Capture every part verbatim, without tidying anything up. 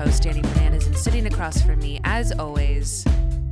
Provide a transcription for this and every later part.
host, Danny Bananas, and sitting across from me, as always,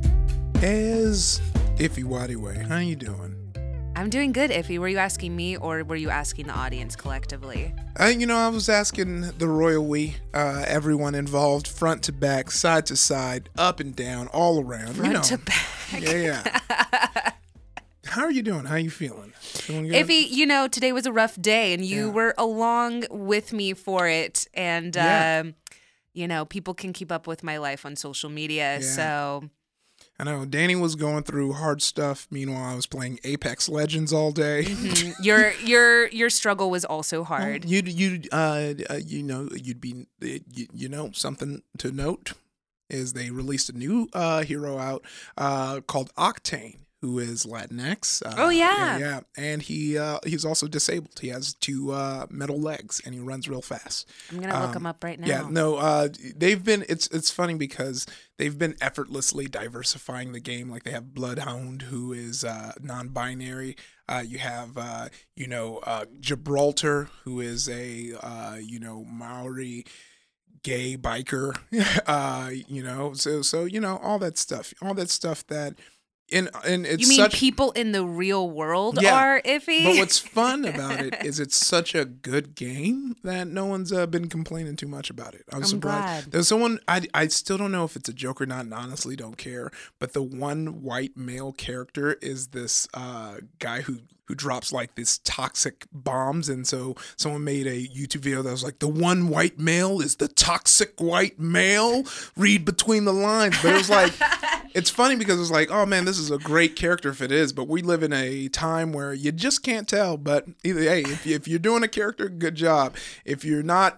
as Iffy Wadiway. How you doing? I'm doing good, Iffy. Were you asking me, or were you asking the audience collectively? Uh, you know, I was asking the royal we, uh, everyone involved, front to back, side to side, up and down, all around. Front you know. to back. Yeah, yeah. How are you doing? How are you feeling? Feeling good? Iffy, you know, today was a rough day, and you Yeah. were along with me for it. And, Yeah. um, you know, people can keep up with my life on social media, Yeah. so... I know Danny was going through hard stuff. Meanwhile, I was playing Apex Legends all day. Mm-hmm. Your your your struggle was also hard. You you uh, uh you know you'd be you, you know something to note is they released a new uh hero out uh called Octane, who is Latinx. Uh, Oh, yeah. yeah, yeah, and he uh he's also disabled. He has two uh metal legs and he runs real fast. I'm gonna look Um, him up right now. Yeah, no, uh, they've been. It's it's funny because they've been effortlessly diversifying the game. Like they have Bloodhound, who is uh, non-binary. Uh, you have uh, you know uh, Gibraltar, who is a uh, you know Maori gay biker. uh, you know, so so you know all that stuff, all that stuff that. And, and it's You mean such, people in the real world Yeah, are iffy? But what's fun about it is it's such a good game that no one's uh, been complaining too much about it. I was I'm surprised. glad. There's someone, I, I still don't know if it's a joke or not, and honestly don't care, but the one white male character is this uh, guy who who drops like this toxic bombs, and so someone made a YouTube video that was like, the one white male is the toxic white male, read between the lines. But it was like, it's funny because it's like, oh man, this is a great character if it is, but we live in a time where you just can't tell. But either, hey, if, you, if you're doing a character, good job. If you're not,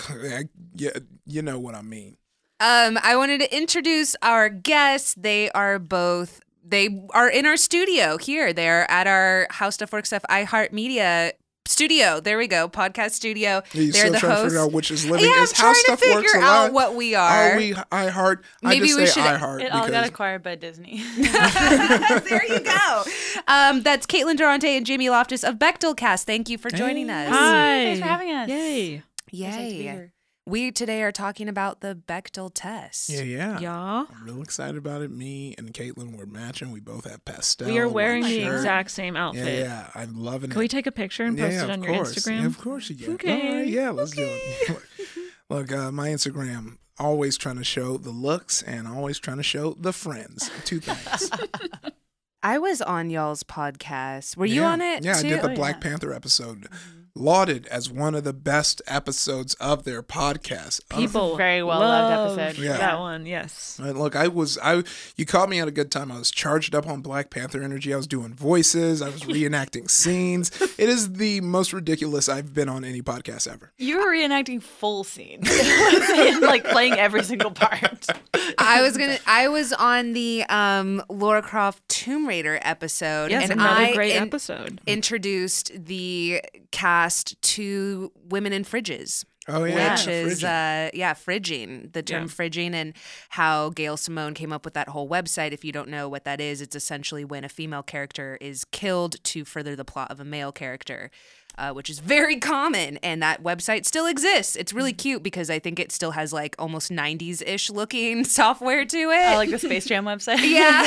you, you know what I mean. Um, I wanted to introduce our guests. They are both, they are in our studio here. They're at our How Stuff Works Stuff iHeartMedia studio. There we go, podcast studio. Yeah, you're They're still the trying to hosts. figure out which is living. Yeah, I'm is how trying to stuff figure works out alive? what we are. Are we iHeart? I Maybe just we say should- iHeart. It all got because- acquired by Disney. There you go. Um, that's Caitlin Durante and Jamie Loftus of Bechtelcast. Thank you for joining Hey. us. Hi. Thanks for having us. Yay. Excited to be Yay. here. We today are talking about the Bechdel test. Yeah, yeah. Yeah. I'm real excited about it. Me and Caitlin were matching. We both have pastel. We are wearing white the shirt. exact same Yeah, outfit. yeah. I'm loving Can it. we take a picture and yeah, post yeah, it on of your course. Instagram? Yeah, of course you can. Okay. All right, yeah, let's do it. Look, uh, my Instagram, always trying to show the looks and always trying to show the friends. Two things. I was on y'all's podcast. Were you Yeah. on it Yeah, too? I did the Oh, Black yeah. Panther episode. Lauded as one of the best episodes of their podcast. People Very well-loved love episode. Yeah. That one, yes. And look, I was I you caught me at a good time. I was charged up on Black Panther energy. I was doing voices. I was reenacting scenes. It is the most ridiculous I've been on any podcast ever. You were reenacting full scenes, like playing every single part. I was gonna. I was on the um, Lara Croft Tomb Raider episode, Yes, and another I great in- episode. introduced the cast to women in fridges. Oh yeah, Which is, frigid. uh, yeah, fridging, the term Yeah. fridging, and how Gail Simone came up with that whole website. If you don't know what that is, it's essentially when a female character is killed to further the plot of a male character, uh, which is very common. And that website still exists. It's really cute because I think it still has like almost nineties-ish looking software to it. I like the Space Jam website. Yeah.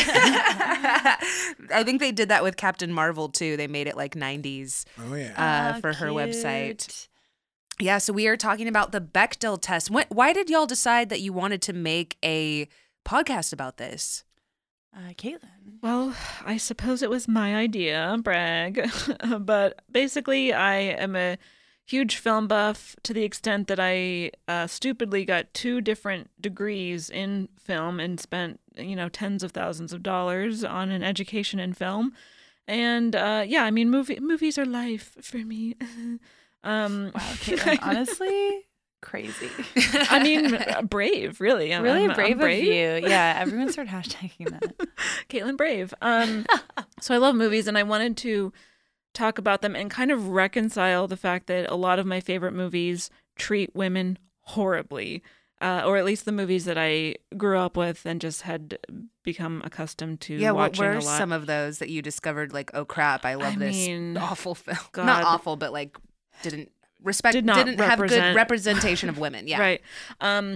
I think they did that with Captain Marvel too. They made it like nineties oh yeah. uh, Ah, for her website. cute. Yeah, so we are talking about the Bechdel test. Wh- Why did y'all decide that you wanted to make a podcast about this? Uh, Caitlin. Well, I suppose it was my idea, brag. But basically, I am a huge film buff to the extent that I uh, stupidly got two different degrees in film and spent, you know, tens of thousands of dollars on an education in film. And uh, yeah, I mean, movie movies are life for me. um, Wow, Caitlin. Honestly, crazy. I mean, uh, brave, really. I'm, Really I'm- I'm brave, of you. Yeah, everyone start hashtagging that. Caitlin Brave. Um, so I love movies, and I wanted to talk about them and kind of reconcile the fact that a lot of my favorite movies treat women horribly, uh, or at least the movies that I grew up with and just had become accustomed to Yeah, what watching were a lot. some of those that you discovered like, oh crap, I love I this mean, awful film. God. Not awful, but like didn't respect Did not didn't have good represent- representation of women. Yeah. Right. Um,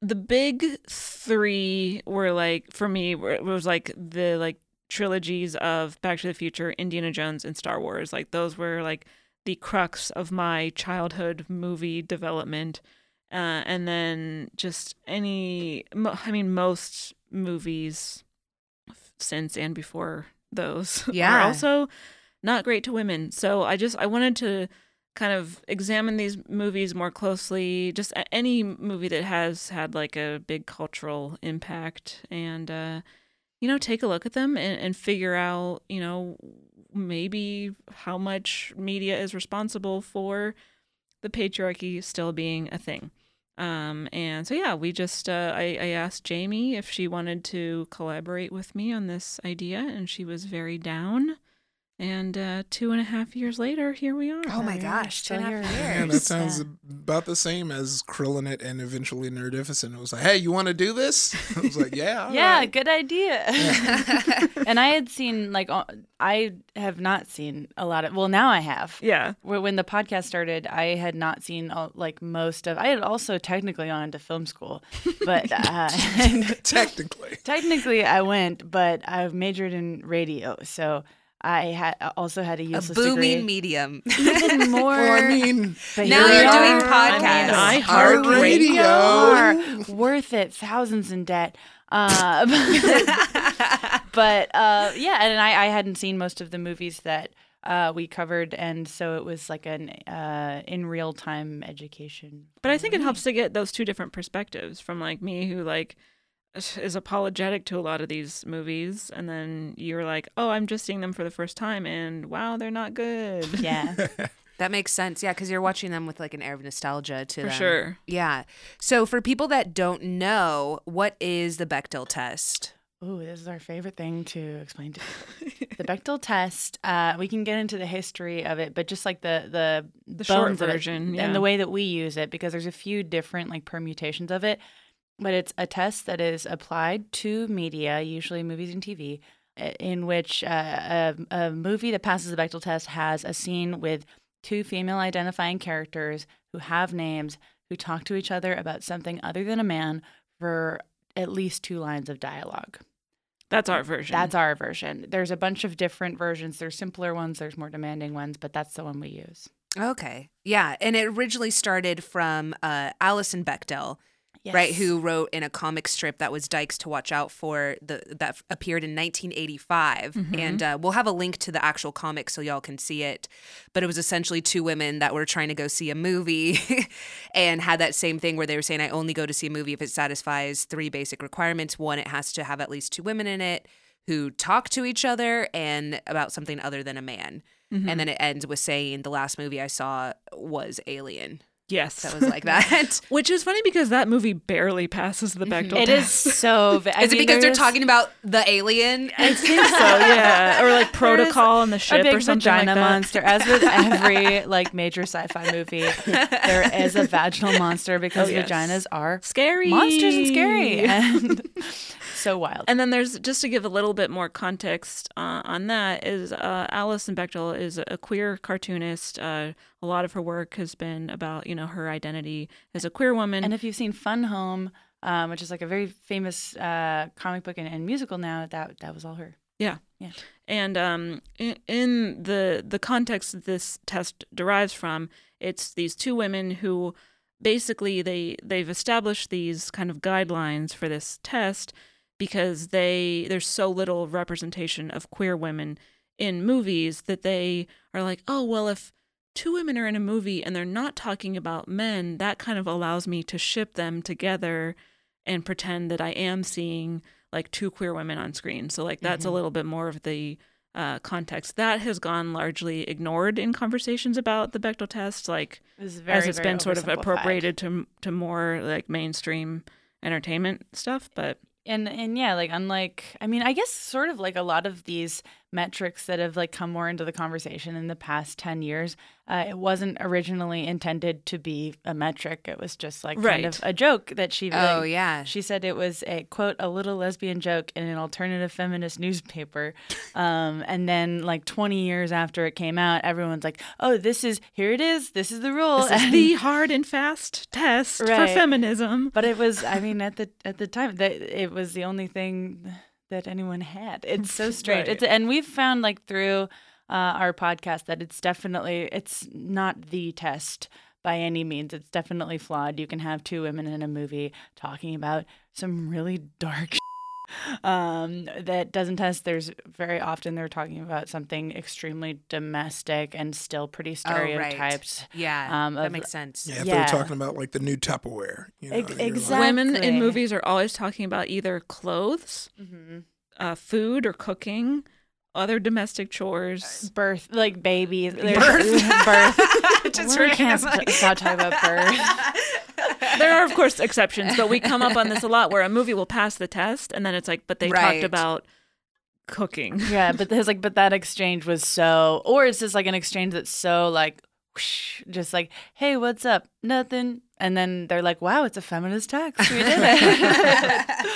the big three were like, for me, were- it was like the like trilogies of Back to the Future, Indiana Jones, and Star Wars. Like those were like the crux of my childhood movie development. Uh, and then just any, mo- I mean, most movies since and before those Yeah. are also not great to women. So I just, I wanted to kind of examine these movies more closely, just a- any movie that has had like a big cultural impact, and, uh, you know, take a look at them and, and figure out, you know, maybe how much media is responsible for the patriarchy still being a thing. Um, and so, yeah, we just, uh, I, I asked Jamie if she wanted to collaborate with me on this idea, and she was very down. And uh, two and a half years later, here we are. Oh my Yeah, gosh, two still and a half here. years. Yeah, that sounds Yeah. about the same as Krillinit and eventually Nerdificent. It was like, hey, you want to do this? I was like, yeah, all Yeah, right. good idea. And I had seen like uh, I have not seen a lot of. Well, now I have. Yeah. Wh- When the podcast started, I had not seen uh, like most of. I had also technically gone to film school, but uh, Technically. technically I went, but I've majored in radio, so I had also had a A useless booming degree. medium. Even more. Well, I mean, But Now here we you're doing are. podcasts. I mean, Heart iHeart Radio. Are worth it, thousands in debt. Uh, but uh, yeah, and I, I hadn't seen most of the movies that uh, we covered, and so it was like an uh, in real time education. But I think it helps to get those two different perspectives from like me, who like is apologetic to a lot of these movies, and then you're like, oh, I'm just seeing them for the first time, and wow, they're not good. Yeah. That makes sense. Yeah, because you're watching them with like an air of nostalgia to For them. sure. Yeah. So for people that don't know, what is the Bechdel test? Ooh, this is our favorite thing to explain to people. The Bechdel test, uh, we can get into the history of it, but just like the the, The short bones of it version, yeah. and the way that we use it, because there's a few different like permutations of it. But it's a test that is applied to media, usually movies and T V, in which uh, a, a movie that passes the Bechdel test has a scene with two female identifying characters who have names, who talk to each other about something other than a man for at least two lines of dialogue. That's our version. That's our version. There's a bunch of different versions. There's simpler ones, there's more demanding ones, but that's the one we use. Okay. Yeah. And it originally started from uh, Alison Bechdel, Yes. right, who wrote in a comic strip that was Dykes to Watch Out For, the that appeared in nineteen eighty-five. Mhm. And uh, we'll have a link to the actual comic so y'all can see it. But it was essentially two women that were trying to go see a movie and had that same thing where they were saying, I only go to see a movie if it satisfies three basic requirements. One, it has to have at least two women in it who talk to each other and about something other than a man. Mhm. And then it ends with saying the last movie I saw was Alien. Yes. That was like that. Which is funny because that movie barely passes the Bechdel It is test. so. va- I Is it mean, because they're there's talking about the alien? I think so, yeah. Or like protocol on the a ship big or something vagina like that. monster. As with every like major sci-fi movie, there is a vaginal monster because Oh, yes. vaginas are Scary. monsters and scary and so wild. And then there's, just to give a little bit more context uh, on that, is uh, Alison Bechdel is a queer cartoonist. Uh, a lot of her work has been about, you know, her identity as a queer woman. And if you've seen Fun Home, um, which is like a very famous uh, comic book and, and musical now, that that was all her. Yeah. Yeah. And um, in, in the the context that this test derives from, it's these two women who basically they they've established these kind of guidelines for this test because they there's so little representation of queer women in movies that they are like, oh, well, if two women are in a movie and they're not talking about men, that kind of allows me to ship them together and pretend that I am seeing like two queer women on screen. So like that's Mhm. a little bit more of the uh, context. That has gone largely ignored in conversations about the Bechdel test, like It's very, as it's very been sort of oversimplified. appropriated to to more like mainstream entertainment stuff. But And and yeah, like unlike I mean, I guess sort of like a lot of these metrics that have like come more into the conversation in the past ten years. Uh, it wasn't originally intended to be a metric. It was just like Right. kind of a joke that she Oh, like, yeah. she said it was a quote a little lesbian joke in an alternative feminist newspaper. Um, and then like twenty years after it came out, everyone's like, oh, this is here it is. This is the rule. This is the hard and fast test for Right. feminism. But it was, I mean, at the at the time, that it was the only thing that anyone had. It's so strange. Right. It's and we've found like through uh, our podcast that it's definitely it's not the test by any means. It's definitely flawed. You can have two women in a movie talking about some really dark um that doesn't test. There's very often they're talking about something extremely domestic and still pretty Oh, right. stereotyped. Yeah, um, that of- makes sense. Yeah, if Yeah. they're talking about like the new Tupperware. You know, Ex- you're like, exactly. Women in movies are always talking about either clothes, Mhm. uh, food or cooking, other domestic chores. Birth, like babies. There's- Birth. birth. Just we can't randomly. st- stop talking about birth. There are, of course, exceptions, but we come up on this a lot where a movie will pass the test and then it's like, but they Right. talked about cooking. Yeah, but there's like, but that exchange was so, or it's just like an exchange that's so like, whoosh, just like, hey, what's up? Nothing. And then they're like, wow, it's a feminist text. We did it.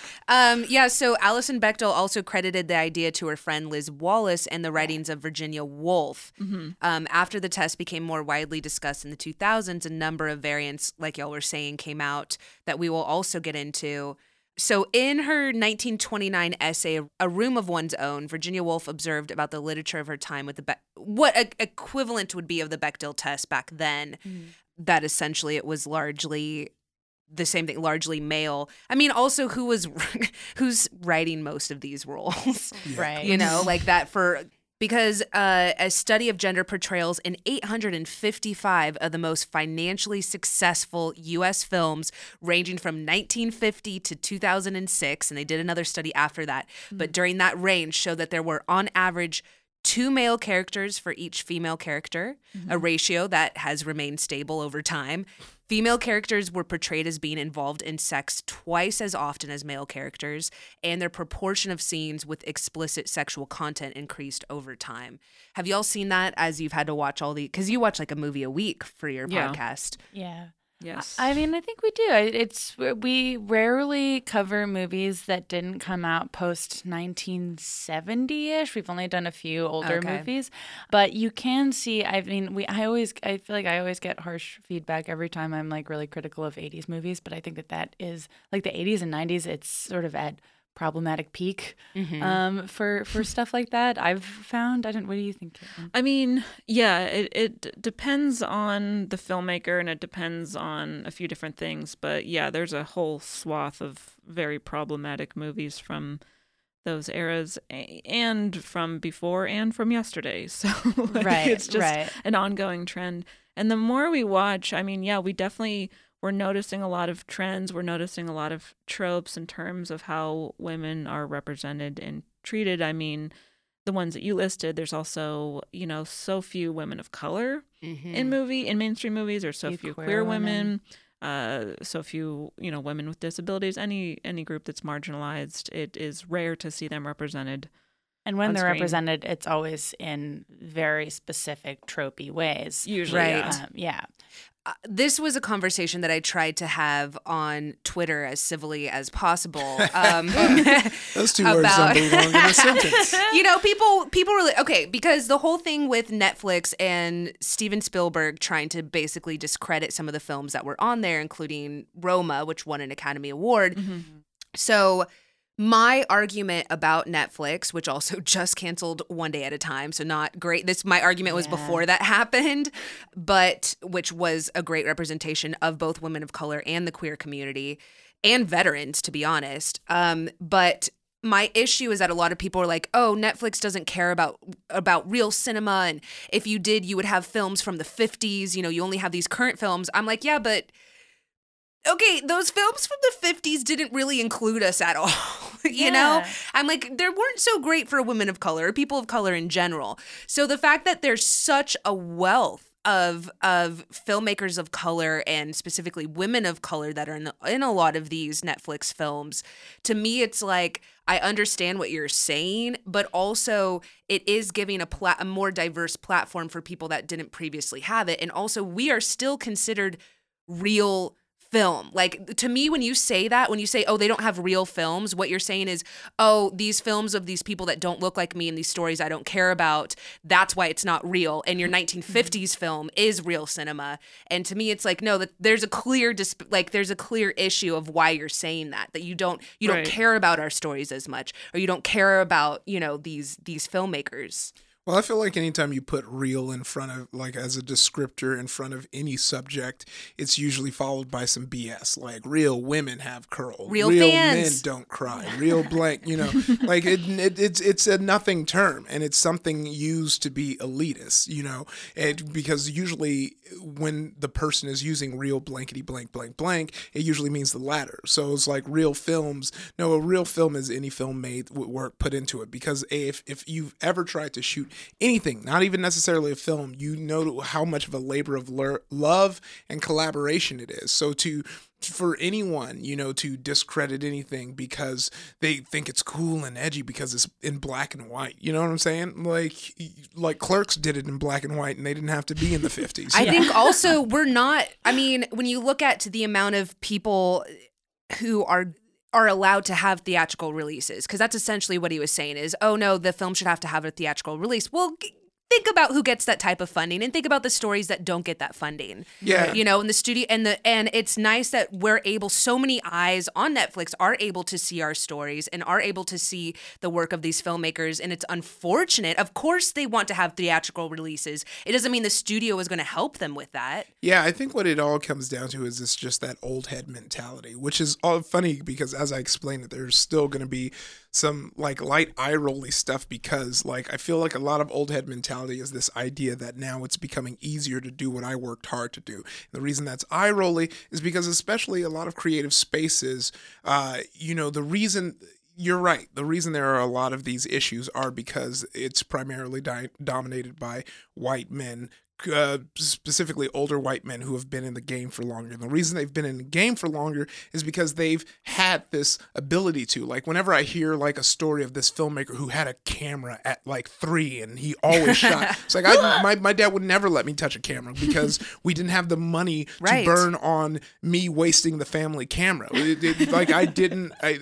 Um, yeah, so Alison Bechdel also credited the idea to her friend Liz Wallace and the writings of Virginia Woolf. Mm-hmm. Um, after the test became more widely discussed in the two thousands, a number of variants, like y'all were saying, came out that we will also get into. So in her nineteen twenty-nine essay, A Room of One's Own, Virginia Woolf observed about the literature of her time with the Be- what a- equivalent would be of the Bechdel test back then, that essentially it was largely the same thing, largely male. I mean, also who was who's writing most of these roles, Right. you know, like that for because uh, a study of gender portrayals in eight hundred fifty-five of the most financially successful U S films, ranging from nineteen fifty to two thousand six, and they did another study after that. But during that range, showed that there were on average two male characters for each female character, a ratio that has remained stable over time. Female characters were portrayed as being involved in sex twice as often as male characters, and their proportion of scenes with explicit sexual content increased over time. Have y'all seen that as you've had to watch all the, because you watch like a movie a week for your Yeah. podcast. Yeah. Yes. I mean, I think we do. I- It's we rarely cover movies that didn't come out post nineteen seventy-ish. We've only done a few older Okay. movies, but you can see. I mean, we. I always. I feel like I always get harsh feedback every time I'm like really critical of eighties movies. But I think that that is like the eighties and nineties. It's sort of at problematic peak Mm-hmm. um, for for stuff like that. I've found. I don't. What do you think, Caitlin? I mean, yeah, it, it depends on the filmmaker and it depends on a few different things. But yeah, there's a whole swath of very problematic movies from those eras a- and from before and from yesterday. So like, Right, it's just right. an ongoing trend. And the more we watch, I mean, yeah, we definitely we're noticing a lot of trends. We're noticing a lot of tropes in terms of how women are represented and treated. I mean, the ones that you listed, there's also, you know, so few women of color Mm-hmm. in movie, in mainstream movies. There's so Few few queer queer, women. women, uh, so few, you know, women with disabilities. Any any group that's marginalized, it is rare to see them represented. And when on they're screen. represented, it's always in very specific tropey ways. Usually, Right. yeah. Um, yeah. Uh, this was a conversation that I tried to have on Twitter as civilly as possible. Um, Those two words about- don't belong in a sentence. you know, people people were like, okay, because the whole thing with Netflix and Steven Spielberg trying to basically discredit some of the films that were on there, including Roma, which won an Academy Award. So my argument about Netflix, which also just canceled One Day at a Time, so not great. This my argument was Yeah. before that happened, but which was a great representation of both women of color and the queer community and veterans, to be honest. Um, but my issue is that a lot of people are like, "Oh, Netflix doesn't care about about real cinema, and if you did, you would have films from the fifties. You know, you only have these current films." I'm like, "Yeah, but." Okay, those films from the fifties didn't really include us at all, you know? Yeah. I'm like, they weren't so great for women of color, or people of color in general. So the fact that there's such a wealth of of filmmakers of color and specifically women of color that are in the, in a lot of these Netflix films, to me it's like I understand what you're saying, but also it is giving a, pla- a more diverse platform for people that didn't previously have it. And also we are still considered real film. Like, to me, when you say that, when you say, oh, they don't have real films, what you're saying is, oh, these films of these people that don't look like me and these stories I don't care about, that's why it's not real. And your nineteen fifties film is real cinema. And to me, it's like, no, that there's a clear, dis- like, there's a clear issue of why you're saying that, that you don't, you don't Right. care about our stories as much, or you don't care about, you know, these, these filmmakers. Well, I feel like anytime you put real in front of, like, as a descriptor in front of any subject, it's usually followed by some B S, like real women have curls, Real men fans. don't cry, real blank, you know, like it, it, it's it's a nothing term, and it's something used to be elitist, you know, and because usually when the person is using real blankety blank blank blank, it usually means the latter. So it's like real films. No, a real film is any film made with work put into it, because if if you've ever tried to shoot anything, not even necessarily a film, you know how much of a labor of lo- love and collaboration it is. So to for anyone, you know, to discredit anything because they think it's cool and edgy because it's in black and white, you know what I'm saying? Like, like Clerks did it in black and white, and they didn't have to be in the fifties. I think also we're not, I mean, when you look at the amount of people who are are allowed to have theatrical releases, because that's essentially what he was saying is, oh no, the film should have to have a theatrical release. Well, g- think about who gets that type of funding, and think about the stories that don't get that funding. Yeah. You know, in the studio, and the and it's nice that we're able, so many eyes on Netflix are able to see our stories and are able to see the work of these filmmakers, and it's unfortunate. Of course they want to have theatrical releases. It doesn't mean the studio is going to help them with that. Yeah, I think what it all comes down to is it's just that old head mentality, which is all funny because as I explained it, there's still going to be some like light eye rolly stuff, because like I feel like a lot of old head mentality is this idea that now it's becoming easier to do what I worked hard to do. And the reason that's eye rolly is because especially a lot of creative spaces, uh, you know, the reason. You're right. The reason there are a lot of these issues are because it's primarily di- dominated by white men, uh, specifically older white men who have been in the game for longer. And the reason they've been in the game for longer is because they've had this ability to. Like, whenever I hear like a story of this filmmaker who had a camera at like three and he always shot, it's like I, my my dad would never let me touch a camera because we didn't have the money Right. to burn on me wasting the family camera. It, it, like I didn't. I,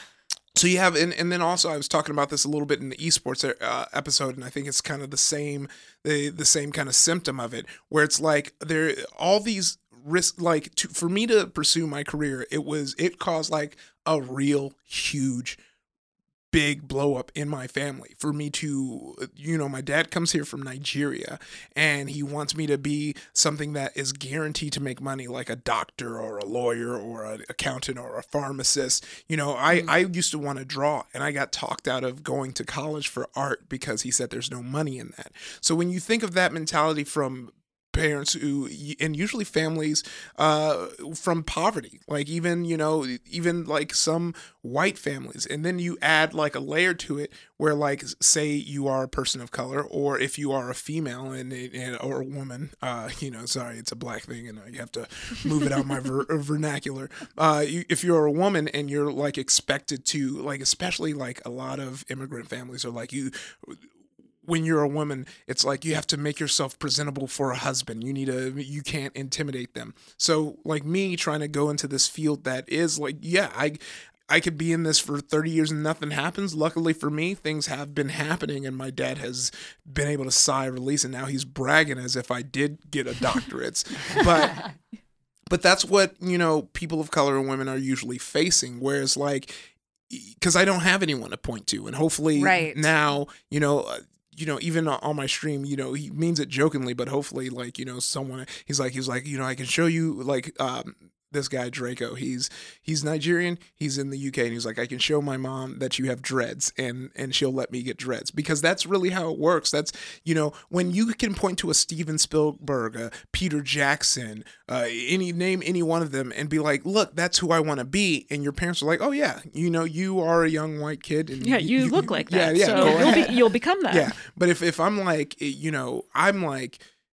So you have, and, and then also I was talking about this a little bit in the esports uh, episode, and I think it's kind of the same, the the same kind of symptom of it, where it's like there all these risks. Like to, for me to pursue my career, it was it caused like a real huge, big blow up in my family. For me to, you know, my dad comes here from Nigeria, and he wants me to be something that is guaranteed to make money, like a doctor or a lawyer or an accountant or a pharmacist. You know, I, mm-hmm. I used to want to draw, and I got talked out of going to college for art because he said there's no money in that. So when you think of that mentality from parents who, and usually families uh, from poverty, like even, you know, even like some white families. And then you add like a layer to it where like, say you are a person of color, or if you are a female and, and or a woman, uh, you know, sorry, it's a black thing and I have to move it out my ver- vernacular. Uh, you, if you're a woman and you're like expected to, like, especially like a lot of immigrant families are like, you, when you're a woman, it's like you have to make yourself presentable for a husband. You need a, you can't intimidate them. So like me trying to go into this field that is like, yeah, I, I could be in this for thirty years and nothing happens. Luckily for me, things have been happening, and my dad has been able to sigh release, and now he's bragging as if I did get a doctorate. But, but that's what, you know, people of color and women are usually facing. Whereas like, because I don't have anyone to point to, and hopefully right. now, you know, uh, you know, even on my stream, you know, he means it jokingly, but hopefully, like, you know, someone, he's like, he's like, you know, I can show you, like, um, this guy Draco, he's he's Nigerian, he's in the U K, and he's like, I can show my mom that you have dreads, and and she'll let me get dreads, because that's really how it works. That's, you know, when you can point to a Steven Spielberg, a Peter Jackson, uh, any name any one of them, and be like, look, that's who I want to be, and your parents are like, oh yeah, you know, you are a young white kid, and yeah, you, you look like that, yeah, yeah, so you'll, be, you'll become that. Yeah, but if if I'm like, you know, I'm like,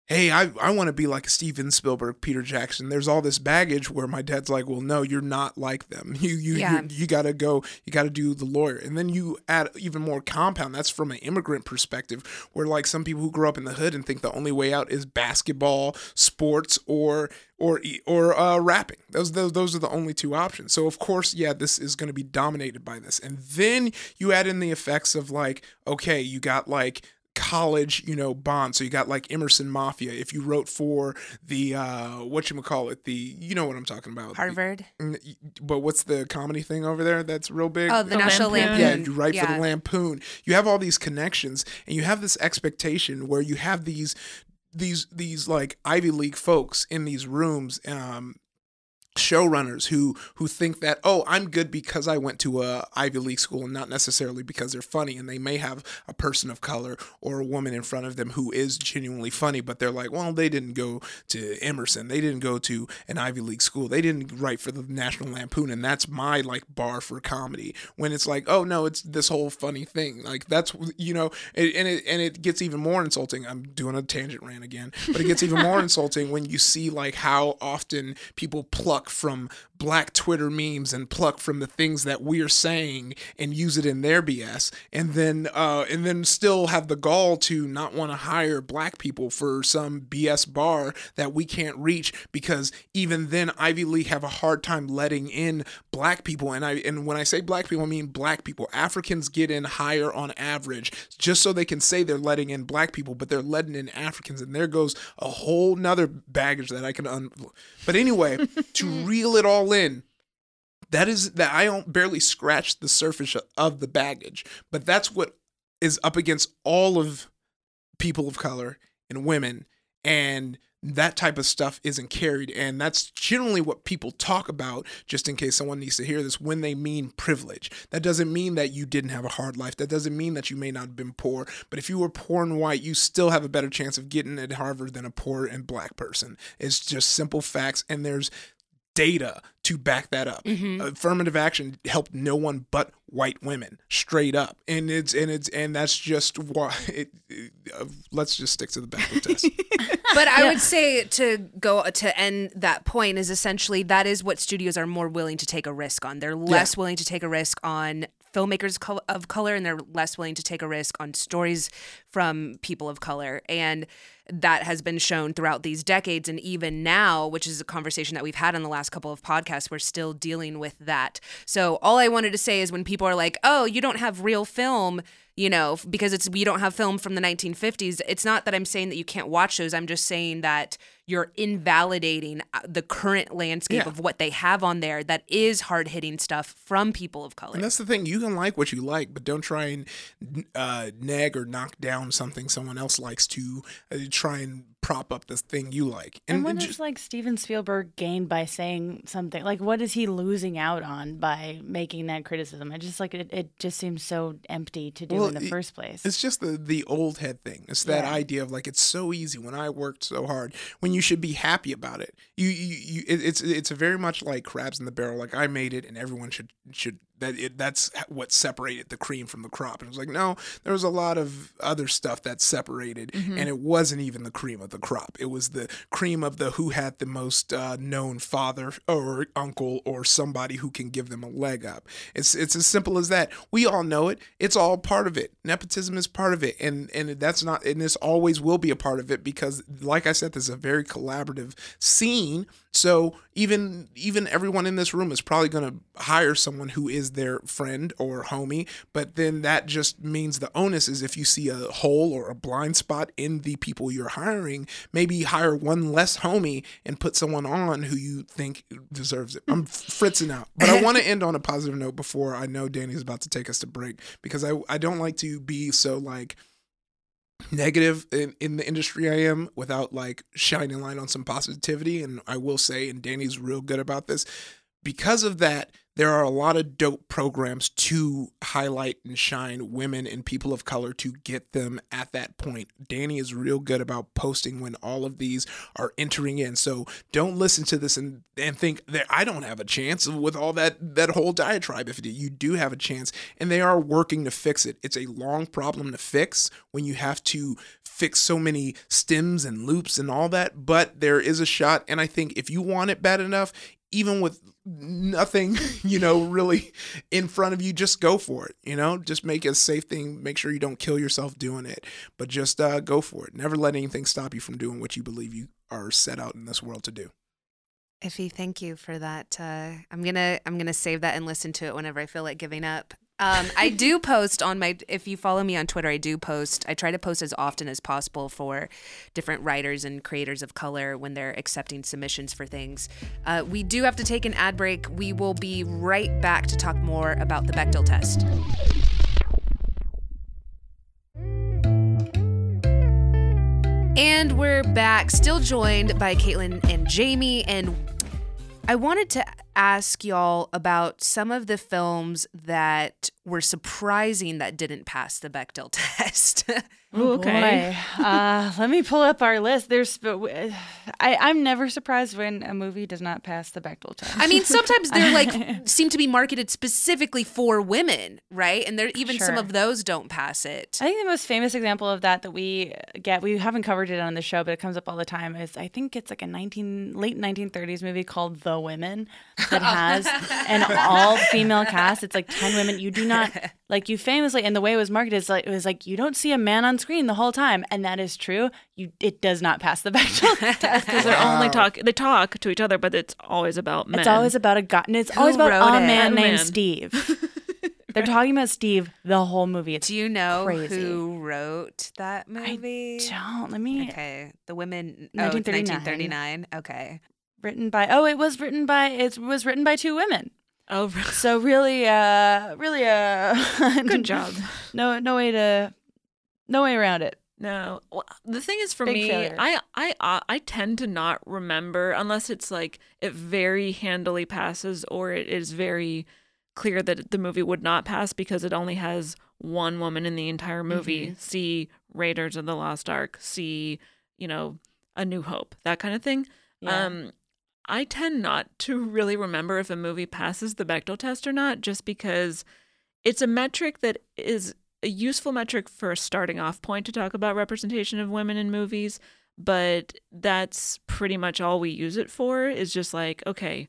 hey, I, I want to be like Steven Spielberg, Peter Jackson. There's all this baggage where my dad's like, well, no, you're not like them. You you Yeah. you, you got to go, you got to do the lawyer. And then you add even more compound. That's from an immigrant perspective, where like some people who grow up in the hood and think the only way out is basketball, sports, or or or uh, rapping. Those, those those are the only two options. So of course, yeah, this is going to be dominated by this. And then you add in the effects of like, okay, you got like college, you know, bond. So you got like Emerson Mafia. If you wrote for the uh whatchamacallit, the you know what I'm talking about. Harvard. The, but what's the comedy thing over there that's real big? Oh, the, The National Lampoon. Lampoon. Yeah, you write for Yeah. the Lampoon. You have all these connections and you have this expectation where you have these these these like Ivy League folks in these rooms, um showrunners who who think that, oh, I'm good because I went to a Ivy League school and not necessarily because they're funny. And they may have a person of color or a woman in front of them who is genuinely funny, but they're like, well, they didn't go to Emerson, they didn't go to an Ivy League school, they didn't write for the National Lampoon, and that's my like bar for comedy. When it's like, oh no, it's this whole funny thing. Like that's, you know, and and it and it gets even more insulting. I'm doing a tangent rant again, but it gets even more insulting when you see like how often people pluck from black Twitter memes and pluck from the things that we're saying and use it in their B S, and then uh, and then still have the gall to not want to hire black people for some B S bar that we can't reach, because even then Ivy League have a hard time letting in black people. And I and when I say black people, I mean black people. Africans get in higher on average, just so they can say they're letting in black people, but they're letting in Africans, and there goes a whole nother baggage that I can un- but anyway, to reel it all in, that is that I don't barely scratch the surface of the baggage, but that's what is up against all of people of color and women, and that type of stuff isn't carried. And that's generally what people talk about, just in case someone needs to hear this, when they mean privilege. That doesn't mean that you didn't have a hard life. That doesn't mean that you may not have been poor. But if you were poor and white, you still have a better chance of getting at Harvard than a poor and black person. It's just simple facts, and there's data to back that up. Mm-hmm. Affirmative action helped no one but white women, straight up. And it's and it's and that's just why it, it, uh, let's just stick to the backward test. But I would say to go to end that point is essentially that is what studios are more willing to take a risk on. They're less willing to take a risk on filmmakers col- of color, and they're less willing to take a risk on stories from people of color. And that has been shown throughout these decades. And even now, which is a conversation that we've had on the last couple of podcasts, we're still dealing with that. So all I wanted to say is when people are like, oh, you don't have real film, you know, because it's we don't have film from the nineteen fifties. It's not that I'm saying that you can't watch those. I'm just saying that you're invalidating the current landscape Yeah. of what they have on there that is hard-hitting stuff from people of color. And that's the thing. You can like what you like, but don't try and uh, nag or knock down something someone else likes to uh, try and prop up this thing you like. And, And, what and does just, like Steven Spielberg gain by saying something? Like, what is he losing out on by making that criticism? I just like it. It just seems so empty to do Well, in the it- first place. it's just the the old head thing. It's that Yeah. idea of like, it's so easy when I worked so hard, when you should be happy about it. You you, you it, it's it's very much like crabs in the barrel. Like, I made it, and everyone should should that it, that's what separated the cream from the crop. And it was like, no, there was a lot of other stuff that separated, Mm-hmm. and it wasn't even the cream of the crop. It was the cream of the who had the most uh, known father or uncle or somebody who can give them a leg up. It's it's as simple as that. We all know it. It's all part of it. Nepotism is part of it, and and that's not, and this always will be a part of it, because, like I said, this is a very collaborative scene. So even even everyone in this room is probably going to hire someone who is their friend or homie, but then that just means the onus is, if you see a hole or a blind spot in the people you're hiring, maybe hire one less homie and put someone on who you think deserves it. I'm fritzing out, but I want to end on a positive note before I know Danny's about to take us to break, because I I don't like to be so like negative in, in the industry I am without like shining light on some positivity. And I will say, and Danny's real good about this, because of that, there are a lot of dope programs to highlight and shine women and people of color to get them at that point. Danny is real good about posting when all of these are entering in. So don't listen to this and, and think that I don't have a chance with all that, that whole diatribe. If you do have a chance, and they are working to fix it. It's a long problem to fix when you have to fix so many stems and loops and all that, but there is a shot. And I think if you want it bad enough, even with nothing, you know, really in front of you, just go for it. You know, just make it a safe thing. Make sure you don't kill yourself doing it, but just uh, go for it. Never let anything stop you from doing what you believe you are set out in this world to do. Iffy, thank you for that. Uh, I'm gonna I'm gonna save that and listen to it whenever I feel like giving up. Um, I do post on my, if you follow me on Twitter, I do post, I try to post as often as possible for different writers and creators of color when they're accepting submissions for things. Uh, we do have to take an ad break. We will be right back to talk more about the Bechdel test. And we're back, still joined by Caitlin and Jamie, and I wanted to ask y'all about some of the films that were surprising that didn't pass the Bechdel test. Oh, okay. boy. Uh, let me pull up our list. There's, I, I'm never surprised when a movie does not pass the Bechdel test. I mean, sometimes they're like, seem to be marketed specifically for women, right? And there even Sure. some of those don't pass it. I think the most famous example of that that we get, we haven't covered it on the show, but it comes up all the time, is I think it's like a nineteen late nineteen thirties movie called The Women that has an all-female cast. It's like ten women. You do not, like you famously, and the way it was marketed is like, it was like, you don't see a man on screen the whole time. And that is true. You, it does not pass the Bechdel test. Because they're only talk. They talk to each other, but it's always about men. It's always about a guy, and it's Who always about wrote a it? man A named man. Steve. They're talking about Steve the whole movie. It's Do you know crazy. who wrote that movie? don't. Let me. Okay. The Women. nineteen thirty-nine. Oh, nineteen thirty-nine. Okay. Written by. Oh, it was written by. It was written by two women. Oh, really? So really, uh, really, uh, Good job. No, no way to, no way around it. No, well, the thing is for Big me, failure. I I uh, I tend to not remember unless it's like it very handily passes or it is very clear that the movie would not pass because it only has one woman in the entire movie. Mm-hmm. See Raiders of the Lost Ark. See, you know, A New Hope. That kind of thing. Yeah. Um, I tend not to really remember if a movie passes the Bechdel test or not, just because it's a metric that is a useful metric for a starting off point to talk about representation of women in movies, but that's pretty much all we use it for, is just like, okay,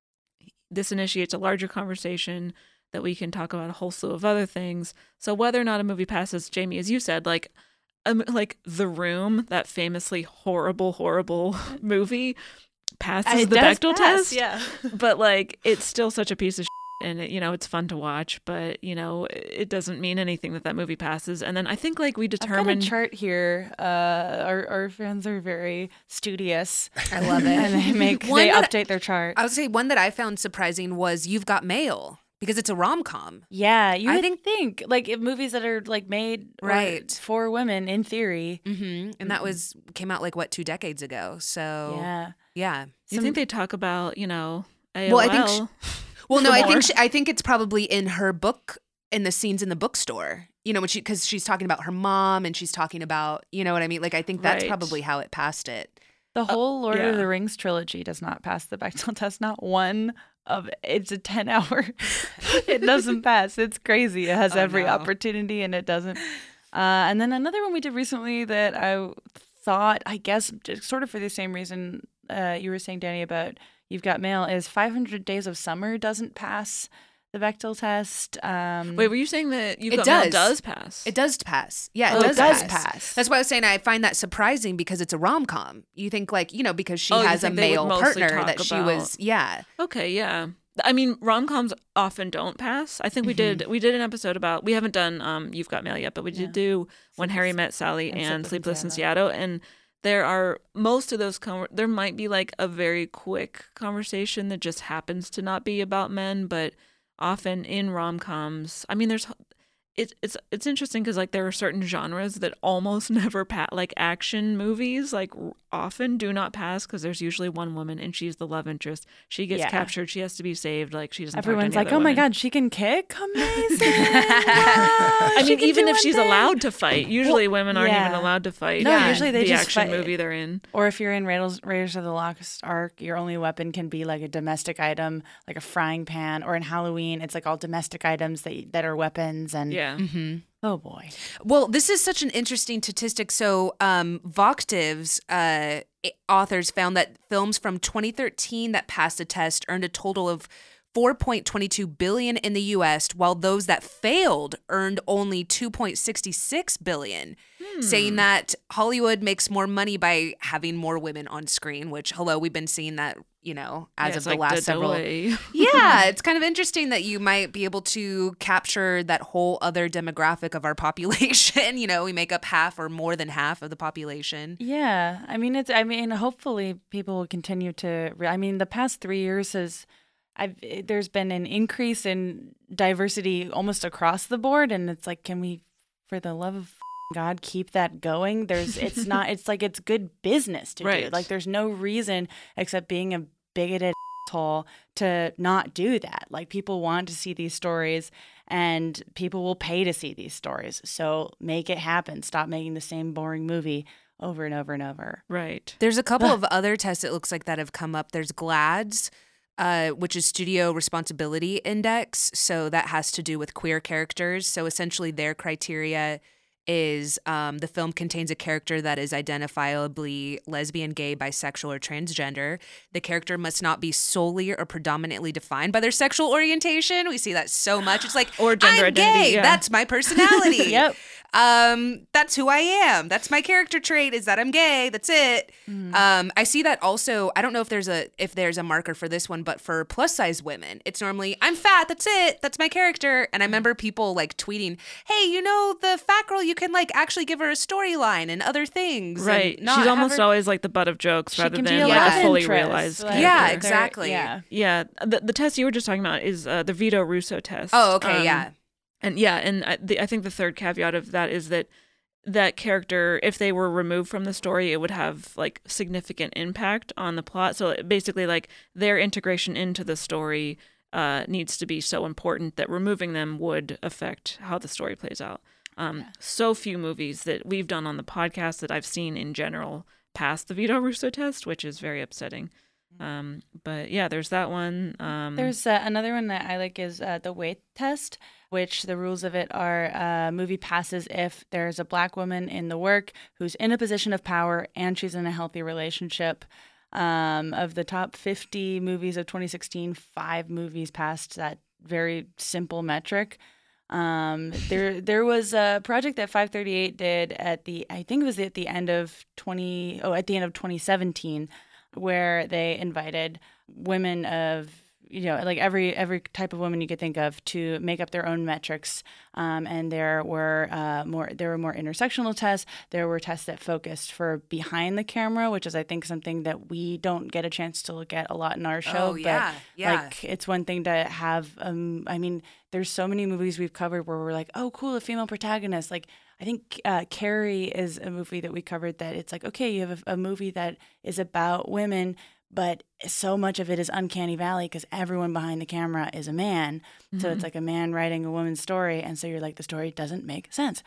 this initiates a larger conversation that we can talk about a whole slew of other things. So whether or not a movie passes, Jamie, as you said, like, um, like The Room, that famously horrible, horrible movie, passes It the does Bechdel pass, test, yeah. but like it's still such a piece of shit, and it, you know, it's fun to watch, but you know, it doesn't mean anything that that movie passes. And then I think like we I've got a determined chart here. Uh, our our fans are very studious. I love it. And they make One they that- update their chart. I would say one that I found surprising was You've Got Mail, because it's a rom-com. Yeah, you I would think- think like if movies that are like made or Right. for women in theory. Mm-hmm. And that was came out like what two decades ago. So Yeah. yeah. you think they talk about, you know, A O L? Well, I think she- Well, no, For I more. think she, I think it's probably in her book, in the scenes in the bookstore. You know, when she because she's talking about her mom and she's talking about, you know what I mean. Like I think that's Right. probably how it passed it. The whole Lord yeah. of the Rings trilogy does not pass the Bechdel test. Not one of it's a ten hour. It doesn't pass. It's crazy. It has Oh, every no. opportunity and it doesn't. Uh, and then another one we did recently that I thought, I guess, just sort of for the same reason uh, you were saying, Danny, about You've Got Mail, is five hundred Days of Summer doesn't pass the Bechdel test. Um, Wait, were you saying that You've It Got Mail does. does pass? It does pass. Yeah, it Oh, it does, does pass. pass. That's why I was saying I find that surprising because it's a rom com. You think like you know because she Oh, you has a think they would male mostly partner talk that she about- was yeah. Okay, yeah. I mean, rom-coms often don't pass. I think we Mm-hmm. did we did an episode about, we haven't done um You've Got Mail yet, but we did Yeah. do When Harry Sleepless- Met Sally and and Sleepless Sleepless in in Seattle, and there are most of those con- there might be like a very quick conversation that just happens to not be about men, but often in rom-coms, I mean, there's it's it's it's interesting because like there are certain genres that almost never pass, like action movies, like r- often do not pass because there's usually one woman and she's the love interest. She gets Yeah. captured, she has to be saved. Like she doesn't. talk to Everyone's any like, other oh my women." God, she can kick? Amazing. I She mean, can even do if one she's thing. allowed to fight, usually women aren't yeah. even allowed to fight. No, in usually they the just action fight- movie they're in. Or if you're in Raiders, Raiders of the Lost Ark, your only weapon can be like a domestic item, like a frying pan. Or in Halloween, it's like all domestic items that that are weapons. And Yeah. Mm-hmm. Oh boy. Well, this is such an interesting statistic. So, um, Voctiv's uh, authors found that films from twenty thirteen that passed the test earned a total of four point two two billion dollars in the U S, while those that failed earned only two point six six billion dollars, hmm. saying that Hollywood makes more money by having more women on screen, which, hello, we've been seeing that, you know, as yeah, of the like last the several. delay. Yeah, it's kind of interesting that you might be able to capture that whole other demographic of our population. You know, we make up half or more than half of the population. Yeah. I mean, it's, I mean, hopefully people will continue to, re- I mean, the past three years has, I've, there's been an increase in diversity almost across the board. And it's like, can we, for the love of God, keep that going? There's, it's not, it's like, it's good business to right. do. Like, there's no reason except being a bigoted asshole to not do that. Like, people want to see these stories and people will pay to see these stories. So make it happen. Stop making the same boring movie over and over and over. Right. There's a couple of other tests, it looks like, that have come up. There's GLAAD's, uh, which is Studio Responsibility Index. So that has to do with queer characters. So essentially their criteria is um, the film contains a character that is identifiably lesbian, gay, bisexual, or transgender. The character must not be solely or predominantly defined by their sexual orientation. We see that so much. It's like, or gender I'm identity, gay. yeah. That's my personality. Yep. Um, that's who I am. That's my character trait, is that I'm gay. That's it. Mm. Um, I see that also. I don't know if there's a if there's a marker for this one, but for plus size women, it's normally I'm fat. That's it. That's my character. And I remember people like tweeting, "Hey, you know the fat girl? You can like actually give her a storyline and other things." Right. And not She's almost her- always like the butt of jokes She rather can than be a like love a fully interest, realized. like, Yeah, character. exactly. Yeah. Yeah. The the test you were just talking about is uh, the Vito Russo test. Oh, okay, Um, yeah. And yeah, and I, the, I think the third caveat of that is that that character, if they were removed from the story, it would have like significant impact on the plot. So basically, like their integration into the story uh, needs to be so important that removing them would affect how the story plays out. Um, yeah. So few movies that we've done on the podcast that I've seen in general pass the Vito Russo test, which is very upsetting. Um, but yeah, there's that one. Um, there's uh, another one that I like is uh, the weight test, which the rules of it are uh, movie passes if there's a black woman in the work who's in a position of power and she's in a healthy relationship. Um, of the top fifty movies of twenty sixteen, five movies passed that very simple metric. Um, there, there was a project that five thirty-eight did at the, I think it was at the end of twenty, oh, at the end of twenty seventeen, where they invited women of, you know, like every every type of woman you could think of to make up their own metrics. Um, and there were uh, more there were more intersectional tests. There were tests that focused for behind the camera, which is I think something that we don't get a chance to look at a lot in our show. Oh, yeah, but yeah. like it's one thing to have. Um, I mean, there's so many movies we've covered where we're like, oh, cool, a female protagonist. Like I think uh, Carrie is a movie that we covered that it's like, okay, you have a, a movie that is about women, but so much of it is uncanny valley because everyone behind the camera is a man. Mm-hmm. So it's like a man writing a woman's story. And so you're like, the story doesn't make sense.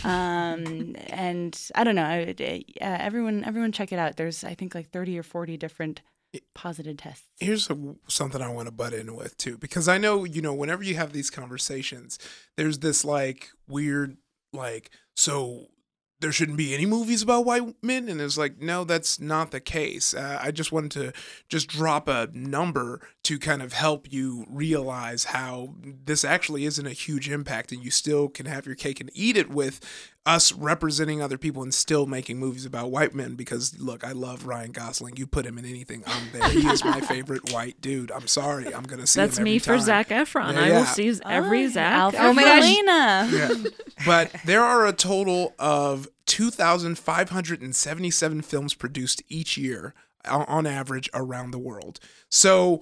Um, and I don't know. It, it, uh, everyone, everyone check it out. There's, I think, like thirty or forty different positive tests. Here's a, something I want to butt in with, too, because I know, you know, whenever you have these conversations, there's this like weird, like, so there shouldn't be any movies about white men, and it's like, no, that's not the case. Uh, I just wanted to just drop a number to kind of help you realize how this actually isn't a huge impact, and you still can have your cake and eat it with us representing other people and still making movies about white men. Because look, I love Ryan Gosling. You put him in anything, I'm there. He is my favorite white dude. I'm sorry, I'm gonna see That's him every me time. for Zac Efron. Yeah, I yeah. will see every Oh, Zac. Alfred Oh my gosh. Molina. Yeah. But there are a total of two thousand five hundred seventy-seven films produced each year on average around the world. So